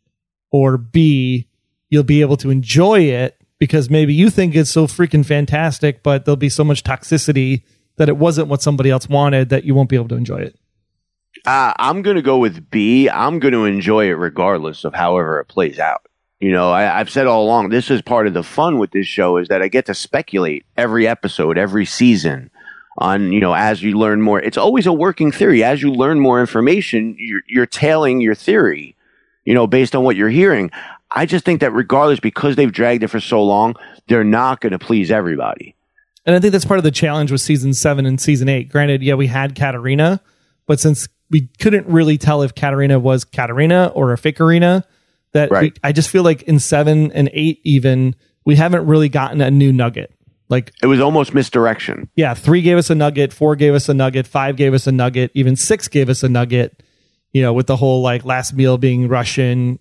or B, you'll be able to enjoy it because maybe you think it's so freaking fantastic, but there'll be so much toxicity that it wasn't what somebody else wanted that you won't be able to enjoy it? I'm going to go with B. I'm going to enjoy it regardless of however it plays out. I've said all along, this is part of the fun with this show is that I get to speculate every episode, every season on, as you learn more. It's always a working theory. As you learn more information, you're tailing your theory, based on what you're hearing. I just think that regardless, because they've dragged it for so long, they're not going to please everybody. And I think that's part of the challenge with season 7 and season 8. Granted, we had Katarina, but since we couldn't really tell if Katarina was Katarina or a fakerina, I just feel like in 7 and 8 even, we haven't really gotten a new nugget. Like, it was almost misdirection. Yeah, 3 gave us a nugget, 4 gave us a nugget, 5 gave us a nugget, even 6 gave us a nugget, with the whole like last meal being Russian,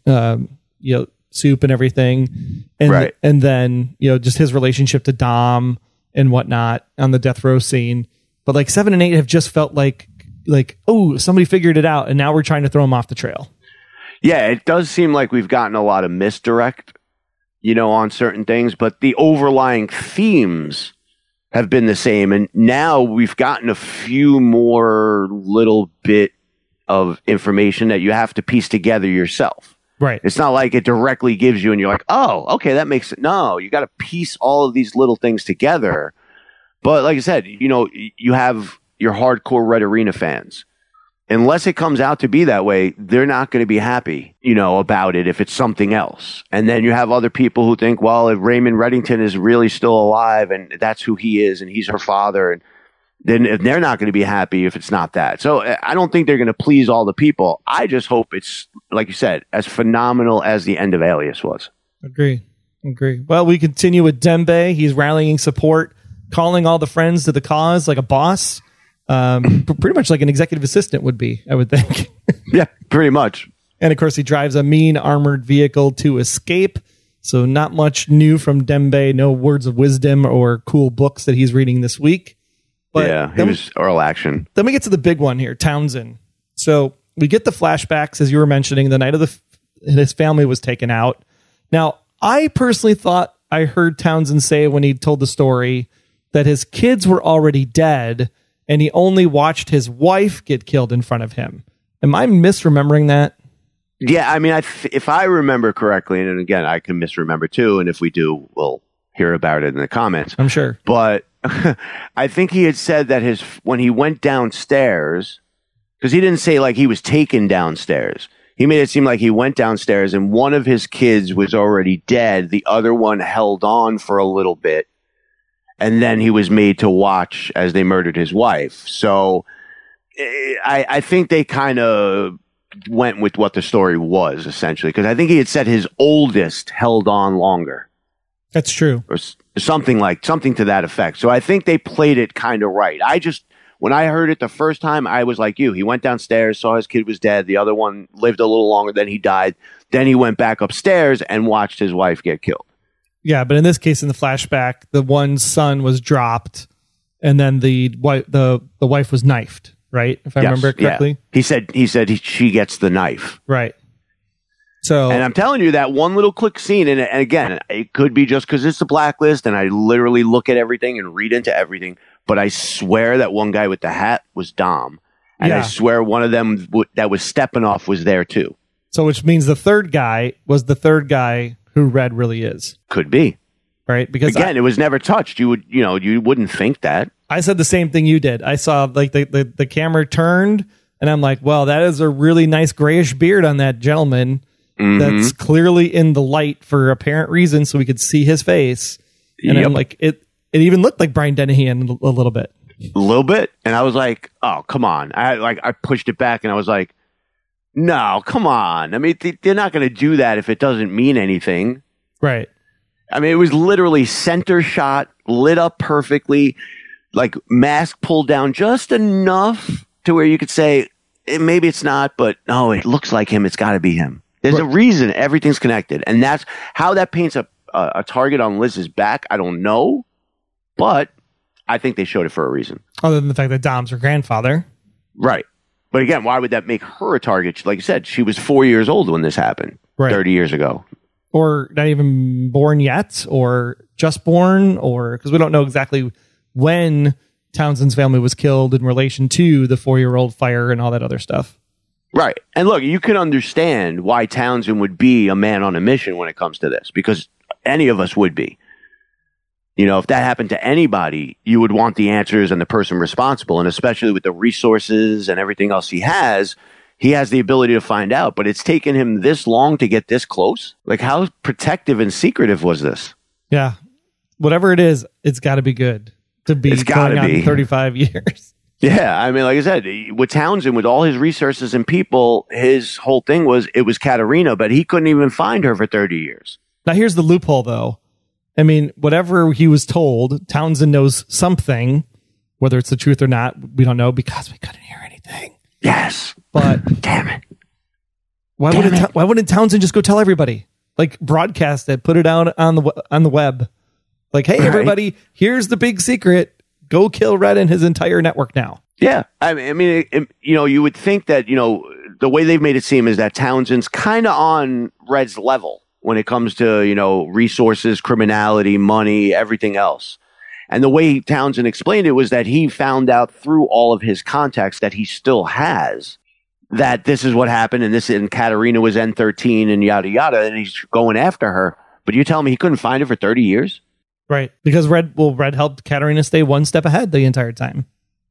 soup and everything. And, and then, just his relationship to Dom and whatnot on the death row scene. But like 7 and 8 have just felt like, oh, somebody figured it out and now we're trying to throw him off the trail. Yeah, it does seem like we've gotten a lot of misdirect, on certain things, but the overlying themes have been the same. And now we've gotten a few more little bit of information that you have to piece together yourself. Right. It's not like it directly gives you and you're like, oh, okay, that makes it. No, you got to piece all of these little things together. But like I said, you have your hardcore Red Arena fans. Unless it comes out to be that way, they're not going to be happy, about it if it's something else. And then you have other people who think, well, if Raymond Reddington is really still alive and that's who he is and he's her father, and then they're not going to be happy if it's not that. So I don't think they're going to please all the people. I just hope it's, like you said, as phenomenal as the end of Alias was. Agree. Well, we continue with Dembe. He's rallying support, calling all the friends to the cause like a boss. Pretty much like an executive assistant would be, I would think. Yeah, pretty much. And of course, he drives a mean armored vehicle to escape. So not much new from Dembe, no words of wisdom or cool books that he's reading this week. But yeah, it was oral action. Then we get to the big one here, Townsend. So we get the flashbacks, as you were mentioning, the night of his family was taken out. Now, I personally thought I heard Townsend say when he told the story that his kids were already dead and he only watched his wife get killed in front of him. Am I misremembering that? Yeah, I mean, if I remember correctly, and again, I can misremember too, and if we do, we'll hear about it in the comments. I'm sure. But I think he had said that when he went downstairs, because he didn't say like he was taken downstairs. He made it seem like he went downstairs and one of his kids was already dead. The other one held on for a little bit. And then he was made to watch as they murdered his wife. So I think they kind of went with what the story was, essentially. Because I think he had said his oldest held on longer. That's true. Or something to that effect. So I think they played it kind of right. When I heard it the first time, I was like you. He went downstairs, saw his kid was dead. The other one lived a little longer, then he died. Then he went back upstairs and watched his wife get killed. Yeah, but in this case, in the flashback, the one son was dropped, and then the wife was knifed, right? If I remember it correctly. Yeah. He said she gets the knife. Right. So, and I'm telling you that one little quick scene, and again, it could be just because it's the Blacklist, and I literally look at everything and read into everything. But I swear that one guy with the hat was Dom. And I swear one of them that was Stepanoff was there too. So which means the third guy was the third guy who Red really is. Could be. Right? Because again, it was never touched. You wouldn't think that. I said the same thing you did. I saw like the camera turned and I'm like, well, that is a really nice grayish beard on that gentleman. Mm-hmm. That's clearly in the light for apparent reason so we could see his face. And I'm like, it even looked like Brian Dennehy a little bit. A little bit. And I was like, oh, come on. I pushed it back and I was like, no, come on. I mean, they're not going to do that if it doesn't mean anything. Right. I mean, it was literally center shot, lit up perfectly, like mask pulled down just enough to where you could say, maybe it's not, but no, it looks like him. It's got to be him. There's a reason everything's connected. And that's how that paints a target on Liz's back. I don't know. But I think they showed it for a reason. Other than the fact that Dom's her grandfather. Right. But again, why would that make her a target? Like I said, she was 4 years old when this happened, 30 years ago. Or not even born yet, or just born, or because we don't know exactly when Townsend's family was killed in relation to the 4-year-old fire and all that other stuff. Right. And look, you can understand why Townsend would be a man on a mission when it comes to this, because any of us would be. You know, if that happened to anybody, you would want the answers and the person responsible. And especially with the resources and everything else he has the ability to find out. But it's taken him this long to get this close. Like, how protective and secretive was this? Yeah. Whatever it is, it's got to be good to be going on 35 years. Yeah. I mean, like I said, with Townsend, with all his resources and people, his whole thing was it was Katerina, but he couldn't even find her for 30 years. Now, here's the loophole, though. I mean, whatever he was told, Townsend knows something, whether it's the truth or not, we don't know because we couldn't hear anything. Yes. But damn it. Why wouldn't Townsend just go tell everybody? Like broadcast it, put it out on the web. Like, hey, everybody, here's the big secret. Go kill Red and his entire network now. Yeah. I mean, you would think that, the way they've made it seem is that Townsend's kind of on Red's level when it comes to, resources, criminality, money, everything else. And the way Townsend explained it was that he found out through all of his contacts that he still has that this is what happened and Katerina was N13 and yada, yada, and he's going after her. But you tell me he couldn't find her for 30 years? Right. Because Red helped Katerina stay one step ahead the entire time.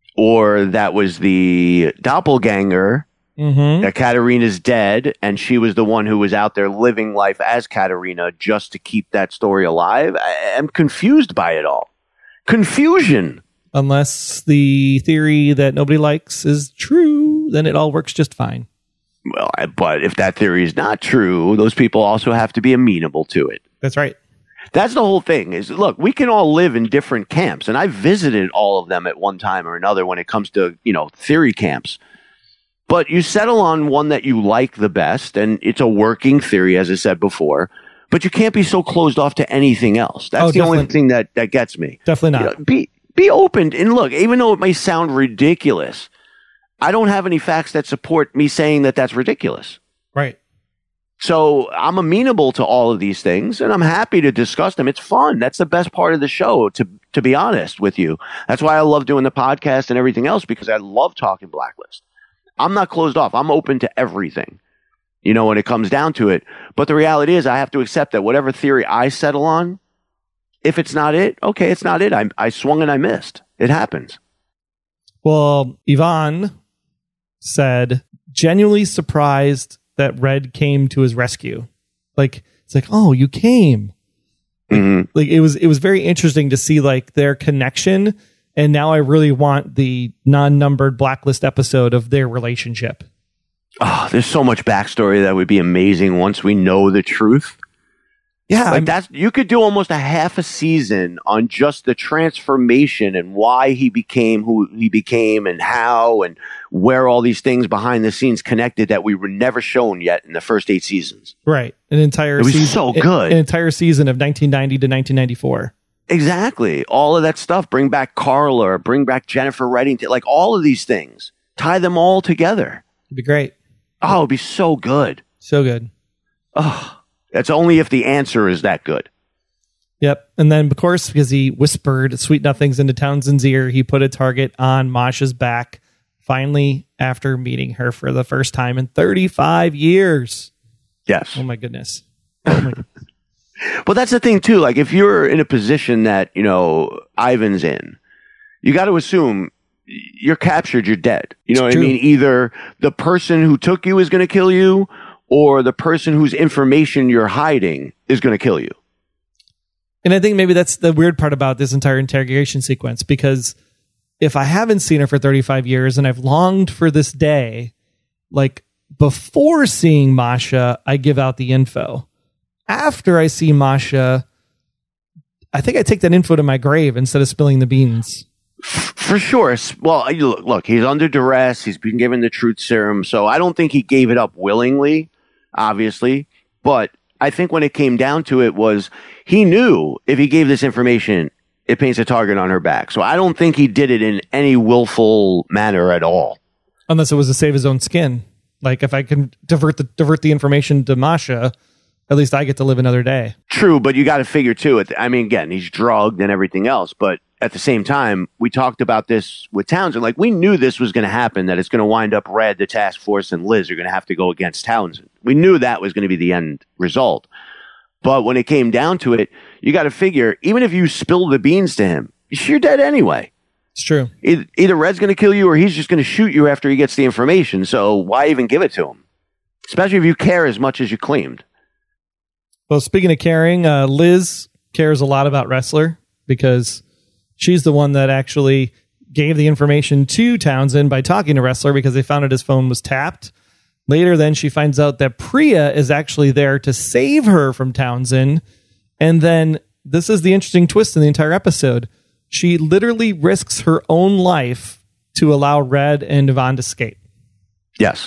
Or that was the doppelganger. Mm-hmm. That Katerina's dead, and she was the one who was out there living life as Katerina just to keep that story alive. I'm confused by it all. Confusion. Unless the theory that nobody likes is true, then it all works just fine. Well, but if that theory is not true, those people also have to be amenable to it. That's right. That's the whole thing. Is look, we can all live in different camps, and I've visited all of them at one time or another when it comes to theory camps. But you settle on one that you like the best, and it's a working theory, as I said before. but you can't be so closed off to anything else. That's the only thing that gets me. Definitely not. You know, be open. And look, even though it may sound ridiculous, I don't have any facts that support me saying that that's ridiculous. Right. So I'm amenable to all of these things, and I'm happy to discuss them. It's fun. That's the best part of the show, to be honest with you. That's why I love doing the podcast and everything else, because I love talking Blacklist. I'm not closed off. I'm open to everything, you know, when it comes down to it. But the reality is I have to accept that whatever theory I settle on, if it's not it, okay, it's not it. I swung and I missed. It happens. Well, Yvonne said, genuinely surprised that Red came to his rescue. Like, it's like, oh, you came. Mm-hmm. Like it was very interesting to see like their connection. And now I really want the non-numbered Blacklist episode of their relationship. Oh, there's so much backstory that would be amazing once we know the truth. Yeah, like that's, you could do almost a half a season on just the transformation and why he became who he became and how and where all these things behind the scenes connected that we were never shown yet in the first 8 seasons. Right. An entire it was season, so good. An entire season of 1990 to 1994. Exactly. All of that stuff. Bring back Carla, bring back Jennifer Reddington, like all of these things. Tie them all together. It'd be great. Oh, it'd be so good. So good. Oh, that's only if the answer is that good. Yep. And then, of course, because he whispered sweet nothings into Townsend's ear, he put a target on Masha's back, finally, after meeting her for the first time in 35 years. Yes. Oh, my goodness. Oh, my goodness. But that's the thing, too. Like, if you're in a position that, you know, Ivan's in, you got to assume you're captured, you're dead. You know what I mean? Either the person who took you is going to kill you, or the person whose information you're hiding is going to kill you. And I think maybe that's the weird part about this entire interrogation sequence, because if I haven't seen her for 35 years and I've longed for this day, like before seeing Masha, I give out the info. After I see Masha, I think I take that info to my grave instead of spilling the beans. For sure. Well, look, he's under duress. He's been given the truth serum. So I don't think he gave it up willingly, obviously. But I think when it came down to it was he knew if he gave this information, it paints a target on her back. So I don't think he did it in any willful manner at all. Unless it was to save his own skin. Like if I can divert the information to Masha, at least I get to live another day. True, but you got to figure too. I mean, again, he's drugged and everything else, but at the same time, we talked about this with Townsend. Like, we knew this was going to happen, that it's going to wind up Red, the task force, and Liz are going to have to go against Townsend. We knew that was going to be the end result. But when it came down to it, you got to figure, even if you spill the beans to him, you're dead anyway. It's true. Either Red's going to kill you or he's just going to shoot you after he gets the information. So why even give it to him? Especially if you care as much as you claimed. Well, speaking of caring, Liz cares a lot about Ressler because she's the one that actually gave the information to Townsend by talking to Ressler because they found out his phone was tapped. Later, then she finds out that Priya is actually there to save her from Townsend. And then this is the interesting twist in the entire episode. She literally risks her own life to allow Red and Yvonne to escape. Yes.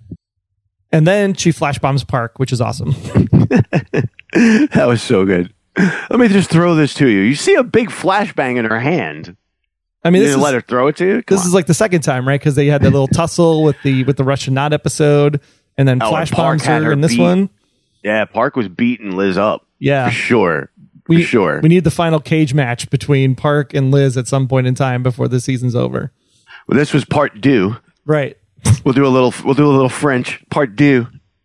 And then she flash bombs Park, which is awesome. That was so good. Let me just throw this to you. You see a big flashbang in her hand. I mean, you didn't let her throw it to you? This is like the second time, right? Because they had that little tussle with the Russian Knot episode, and then flash bombs her in this one. Yeah, Park was beating Liz up. Yeah, for sure. We need the final cage match between Park and Liz at some point in time before the season's over. Well, this was part two. Right. We'll do a little French part two.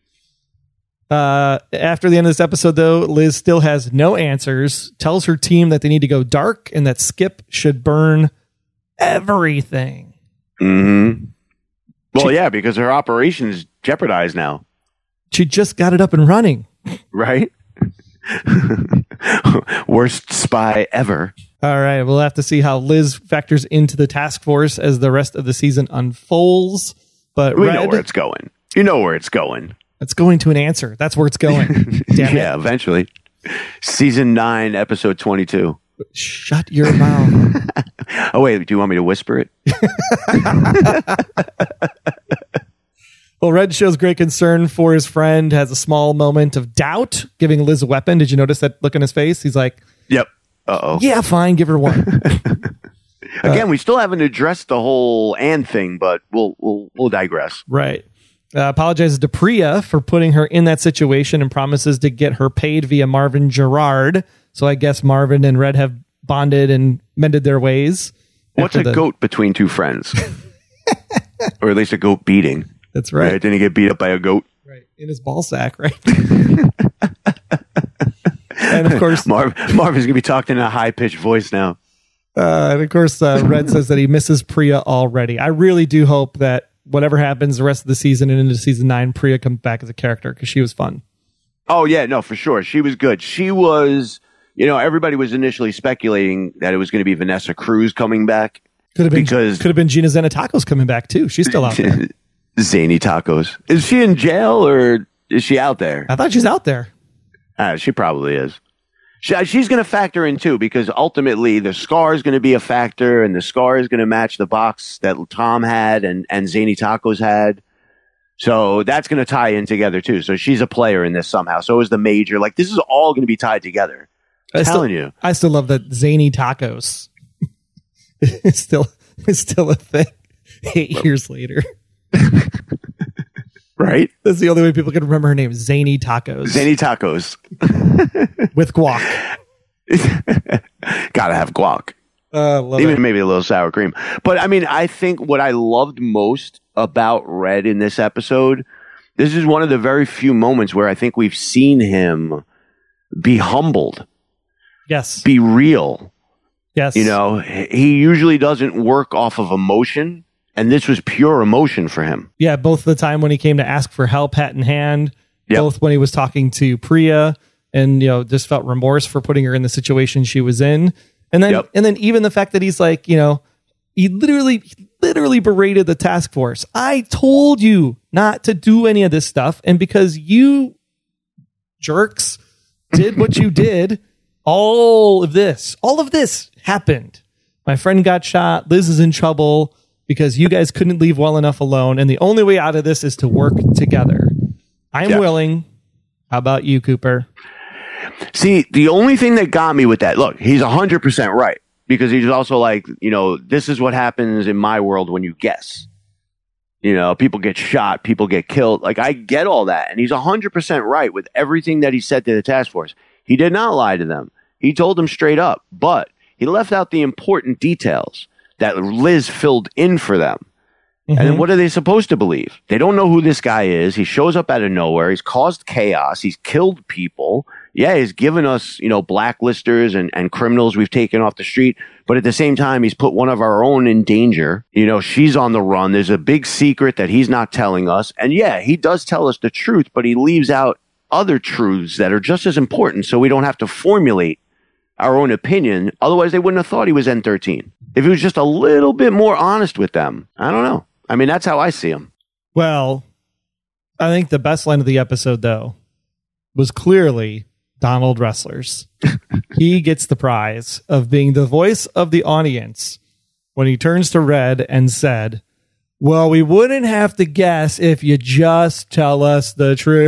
After the end of this episode, though, Liz still has no answers, tells her team that they need to go dark and that Skip should burn everything. Mm-hmm. Well, yeah, because her operation is jeopardized now. She just got it up and running. Right? Worst spy ever. All right, we'll have to see how Liz factors into the task force as the rest of the season unfolds. But we know where it's going. You know where it's going. It's going to an answer. That's where it's going. Damn yeah, eventually. Season 9, episode 22. Shut your mouth. Oh, wait, do you want me to whisper it? Well, Red shows great concern for his friend, has a small moment of doubt, giving Liz a weapon. Did you notice that look in his face? He's like, Yep. Uh-oh. Yeah, fine, give her one. Again, we still haven't addressed the whole Anne thing, but we'll digress. Right. Apologizes to Priya for putting her in that situation and promises to get her paid via Marvin Gerard. So I guess Marvin and Red have bonded and mended their ways. What's a goat between two friends? Or at least a goat beating. That's right. Didn't he get beat up by a goat? Right. In his ball sack, right? And of course, Marvin's going to be talking in a high-pitched voice now. And of course, Red says that he misses Priya already. I really do hope that whatever happens the rest of the season and into season 9, Priya comes back as a character because she was fun. Oh, yeah, no, for sure. She was good. She was, everybody was initially speculating that it was going to be Vanessa Cruz coming back. Could have been Gina Zenitacos coming back too. She's still out there. Zany Tacos. Is she in jail or is she out there? I thought she's out there. She probably is. She's going to factor in too, because ultimately the scar is going to be a factor, and the scar is going to match the box that Tom had and Zany Tacos had. So that's going to tie in together too. So she's a player in this somehow. So is the major. Like, this is all going to be tied together. I'm telling you. I still love that Zany Tacos is still a thing 8 years later. Right? That's the only way people can remember her name. Zany Tacos. Zany Tacos. With guac. Gotta have guac. Even maybe a little sour cream. But I mean, I think what I loved most about Red in this episode, this is one of the very few moments where I think we've seen him be humbled. Yes. Be real. Yes. He usually doesn't work off of emotion. And this was pure emotion for him. Yeah, both the time when he came to ask for help, hat in hand, both when he was talking to Priya and, just felt remorse for putting her in the situation she was in. And then even the fact that he's like, he literally berated the task force. I told you not to do any of this stuff. And because you jerks did what you did, all of this happened. My friend got shot. Liz is in trouble because you guys couldn't leave well enough alone. And the only way out of this is to work together. I'm willing. How about you, Cooper? See, the only thing that got me with that, look, he's 100% right. Because he's also like, this is what happens in my world when you guess. People get shot, people get killed. Like, I get all that. And he's 100% right with everything that he said to the task force. He did not lie to them. He told them straight up. But he left out the important details that Liz filled in for them. Mm-hmm. And then what are they supposed to believe? They don't know who this guy is. He shows up out of nowhere. He's caused chaos. He's killed people. Yeah, he's given us, blacklisters and criminals we've taken off the street. But at the same time, he's put one of our own in danger. She's on the run. There's a big secret that he's not telling us. And yeah, he does tell us the truth, but he leaves out other truths that are just as important so we don't have to formulate our own opinion. Otherwise, they wouldn't have thought he was N13. If he was just a little bit more honest with them, I don't know. I mean, that's how I see him. Well, I think the best line of the episode, though, was clearly Donald Wrestlers. He gets the prize of being the voice of the audience when he turns to Red and said, well, we wouldn't have to guess if you just tell us the truth.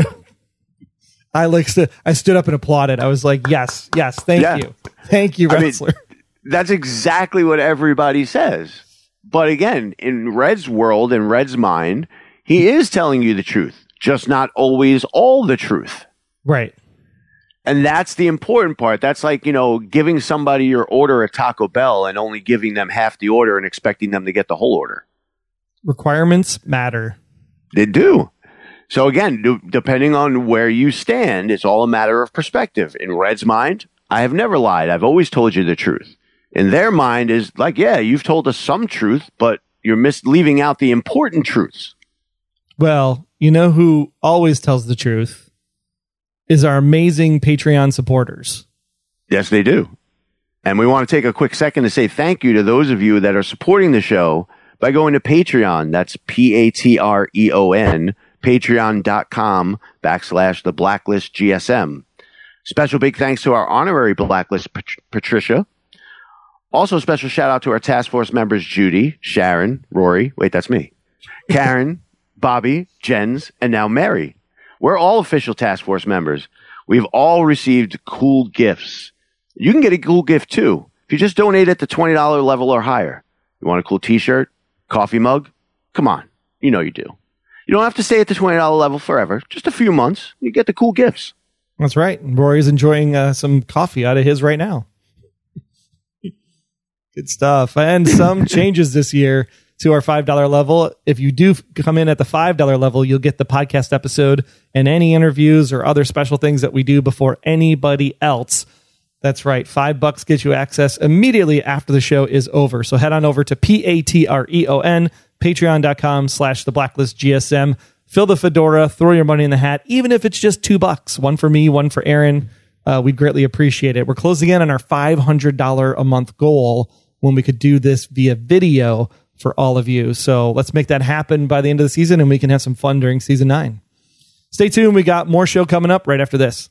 I stood up and applauded. I was like, yes, thank you. Thank you, Wrestler. I mean, that's exactly what everybody says. But again, in Red's world, in Red's mind, he is telling you the truth, just not always all the truth. Right. And that's the important part. That's like, giving somebody your order at Taco Bell and only giving them half the order and expecting them to get the whole order. Requirements matter. They do. So again, depending on where you stand, it's all a matter of perspective. In Red's mind, I have never lied. I've always told you the truth. In their mind is like, yeah, you've told us some truth, but you're leaving out the important truths. Well, who always tells the truth is our amazing Patreon supporters. Yes, they do. And we want to take a quick second to say thank you to those of you that are supporting the show by going to Patreon. That's Patreon, patreon.com/the Blacklist GSM. Special big thanks to our honorary Blacklist Patricia. Also, special shout out to our task force members, Judy, Sharon, Rory. Wait, that's me. Karen, Bobby, Jens, and now Mary. We're all official Task Force members. We've all received cool gifts. You can get a cool gift too if you just donate at the $20 level or higher. You want a cool t-shirt, coffee mug? Come on, you know you do. You don't have to stay at the $20 level forever. Just a few months, you get the cool gifts. That's right. Rory's enjoying some coffee out of his right now. Good stuff. And some changes this year to our $5 level. If you do come in at the $5 level, you'll get the podcast episode and any interviews or other special things that we do before anybody else. That's right. $5 gets you access immediately after the show is over. So head on over to Patreon, patreon.com/theblacklistgsm. Fill the fedora, throw your money in the hat, even if it's just $2. One for me, one for Aaron. We'd greatly appreciate it. We're closing in on our $500 a month goal when we could do this via video for all of you. So let's make that happen by the end of the season, and we can have some fun during season 9. Stay tuned. We got more show coming up right after this.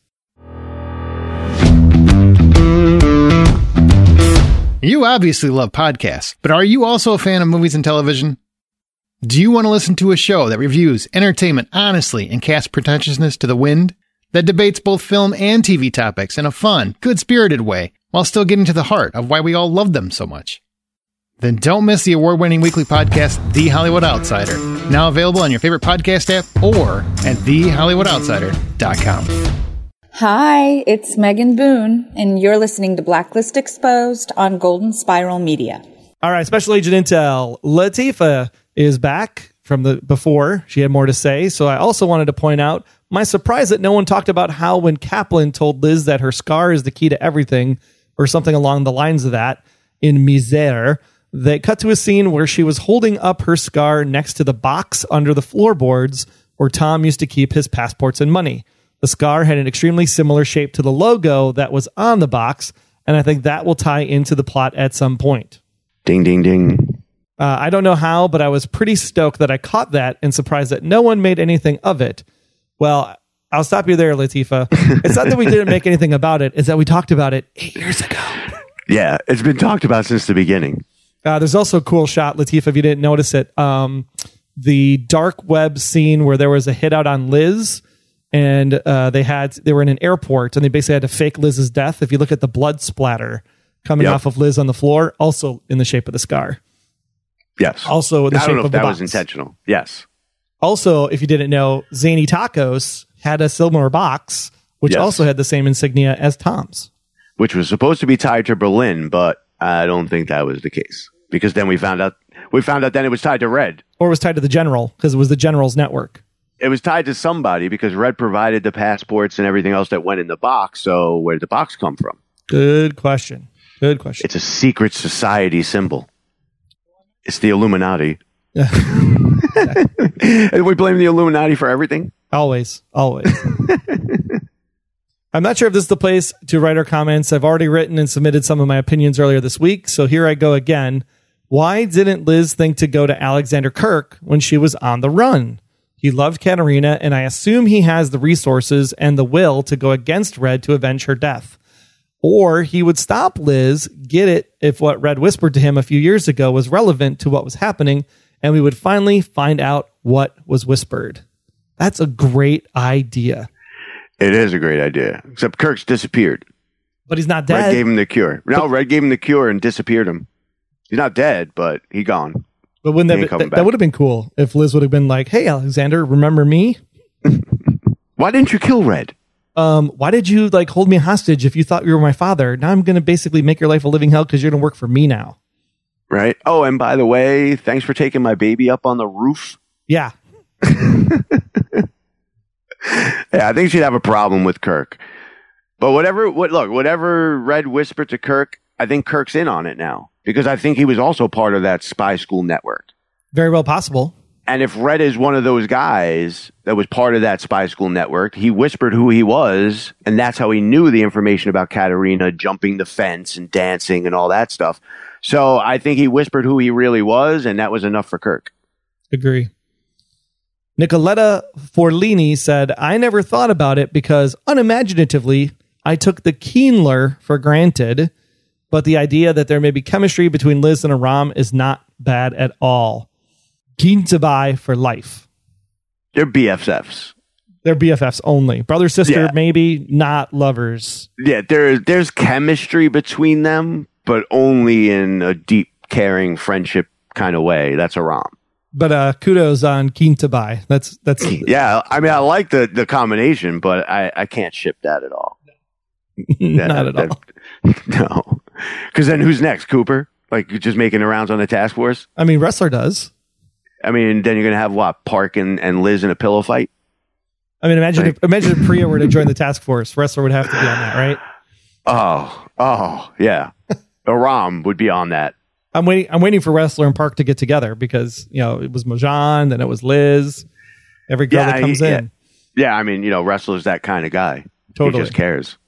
You obviously love podcasts, but are you also a fan of movies and television? Do you want to listen to a show that reviews entertainment honestly and casts pretentiousness to the wind? That debates both film and TV topics in a fun, good-spirited way, while still getting to the heart of why we all love them so much? Then don't miss the award-winning weekly podcast, The Hollywood Outsider, now available on your favorite podcast app or at thehollywoodoutsider.com. Hi, it's Megan Boone, and you're listening to Blacklist Exposed on Golden Spiral Media. All right, Special Agent Intel, Latifah is back from the before. She had more to say, so I also wanted to point out my surprise that no one talked about how when Kaplan told Liz that her scar is the key to everything, or something along the lines of that, in Misère, they cut to a scene where she was holding up her scar next to the box under the floorboards where Tom used to keep his passports and money. The scar had an extremely similar shape to the logo that was on the box, and I think that will tie into the plot at some point. Ding, ding, ding. I don't know how, but I was pretty stoked that I caught that and surprised that no one made anything of it. Well, I'll stop you there, Latifah. It's not that we didn't make anything about it, it's that we talked about it 8 years ago. Yeah, it's been talked about since the beginning. There's also a cool shot, Latifah, if you didn't notice it. The dark web scene where there was a hit out on Liz, and they were in an airport, and they basically had to fake Liz's death. If you look at the blood splatter coming off of Liz on the floor, also in the shape of the scar. Yes. Also in the shape of the box. I don't know if that was intentional. Yes. Also, if you didn't know, Zany Tacos had a similar box, which also had the same insignia as Tom's. Which was supposed to be tied to Berlin, but I don't think that was the case. Because then we found out then it was tied to Red. Or it was tied to the General, because it was the General's network. It was tied to somebody because Red provided the passports and everything else that went in the box. So where did the box come from? Good question. It's a secret society symbol. It's the Illuminati. And we blame the Illuminati for everything? Always. I'm not sure if this is the place to write our comments. I've already written and submitted some of my opinions earlier this week, so here I go again. Why didn't Liz think to go to Alexander Kirk when she was on the run? He loved Katerina, and I assume he has the resources and the will to go against Red to avenge her death. Or he would stop Liz, get it if what Red whispered to him a few years ago was relevant to what was happening, and we would finally find out what was whispered. That's a great idea. It is a great idea. Except Kirk's disappeared. But he's not dead. Red gave him the cure. No, Red gave him the cure and disappeared him. He's not dead, but he gone. But wouldn't that would have been cool if Liz would have been like, "Hey, Alexander, remember me? Why didn't you kill Red? Why did you hold me hostage if you thought you were my father? Now I'm going to basically make your life a living hell because you're going to work for me now." Right. Oh, and by the way, thanks for taking my baby up on the roof. Yeah. Yeah, I think she'd have a problem with Kirk. But whatever Red whispered to Kirk, I think Kirk's in on it now. Because I think he was also part of that spy school network. Very well possible. And if Red is one of those guys that was part of that spy school network, he whispered who he was, and that's how he knew the information about Katerina jumping the fence and dancing and all that stuff. So I think he whispered who he really was, and that was enough for Kirk. Agree. Nicoletta Forlini said, "I never thought about it because unimaginatively, I took the Keenler for granted. But the idea that there may be chemistry between Liz and Aram is not bad at all. Keen to buy for life." They're BFFs. They're BFFs only. Brother, sister, Yeah. maybe, not lovers. Yeah, there's chemistry between them, but only in a deep, caring friendship kind of way. That's a rom. But kudos on Keen to Buy. That's Yeah, I mean, I like the combination, but I can't ship that at all. not at all. No. Because then who's next? Cooper? Like, you're just making the rounds on the task force? I mean, Wrestler does. I mean, then you're going to have what? Park and Liz in a pillow fight? I mean, imagine if Priya were to join the task force. Wrestler would have to be on that, right? Oh, yeah. A rom would be on that. I'm waiting for Wrestler and Park to get together because, it was Mojan, then it was Liz. Every girl that comes in. Yeah, I mean, Wrestler's that kind of guy. Totally. He just cares.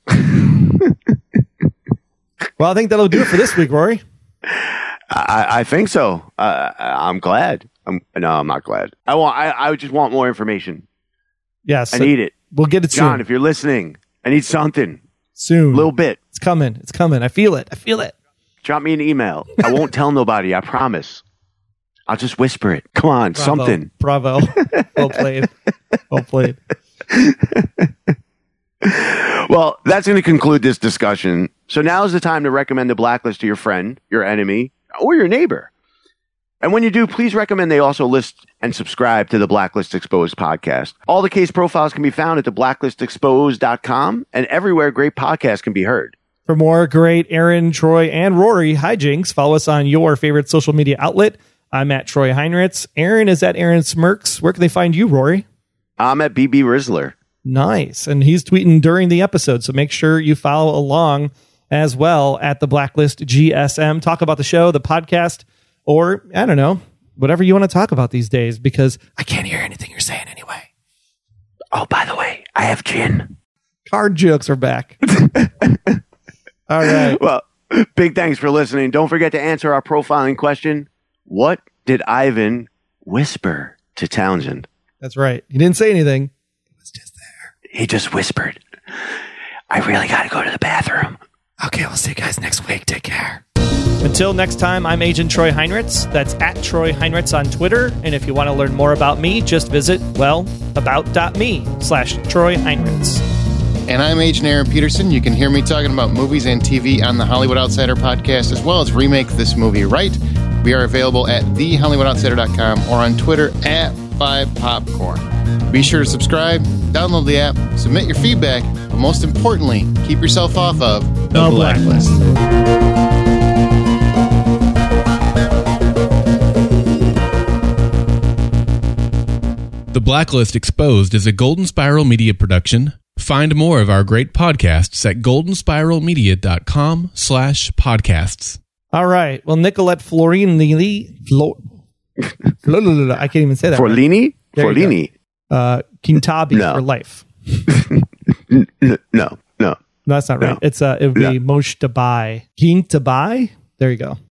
Well, I think that'll do it for this week, Rory. I think so. I'm glad. No, I'm not glad. I just want more information. Yes. I need it. We'll get it John, soon. if you're listening, I need something. Soon. A little bit. It's coming. It's coming. I feel it. Drop me an email. I won't tell nobody. I promise. I'll just whisper it. Come on, Bravo. something. Bravo. Well played. Well played. Well, that's going to conclude this discussion. So now is the time to recommend The Blacklist to your friend, your enemy, or your neighbor. And when you do, please recommend they also list and subscribe to the Blacklist Exposed podcast. All the case profiles can be found at theblacklistexposed.com and everywhere great podcasts can be heard. For more great Aaron, Troy, and Rory hijinks, follow us on your favorite social media outlet. I'm at Troy Heinritz. Aaron is at Aaron Smirks. Where can they find you, Rory? I'm at BB Rizzler. Nice. And he's tweeting during the episode, so make sure you follow along as well at the Blacklist GSM. Talk about the show, the podcast, or, I don't know, whatever you want to talk about these days, because I can't hear anything you're saying anyway. Oh, by the way, I have gin. Card jokes are back. All right. Well, big thanks for listening. Don't forget to answer our profiling question. What did Ivan whisper to Townsend? That's right. He didn't say anything. It was just there. He just whispered, I really got to go to the bathroom. Okay, we'll see you guys next week. Take care. Until next time, I'm Agent Troy Heinritz. That's at Troy Heinritz on Twitter. And if you want to learn more about me, just visit, about.me/Troy Heinritz. And I'm Agent Aaron Peterson. You can hear me talking about movies and TV on the Hollywood Outsider podcast, as well as Remake This Movie Right. We are available at thehollywoodoutsiders.com or on Twitter at 5popcorn. Be sure to subscribe, download the app, submit your feedback, but most importantly, keep yourself off of The Blacklist. The Blacklist Exposed is a Golden Spiral Media production. Find more of our great podcasts at goldenspiralmedia.com/podcasts. All right. Well, Nicolette Florini. I can't even say that. Forlini? There you Forlini. Kintabi No. for life. No. No, that's not right. No. It's it would be Moshe Dabai. Kintabai? There you go.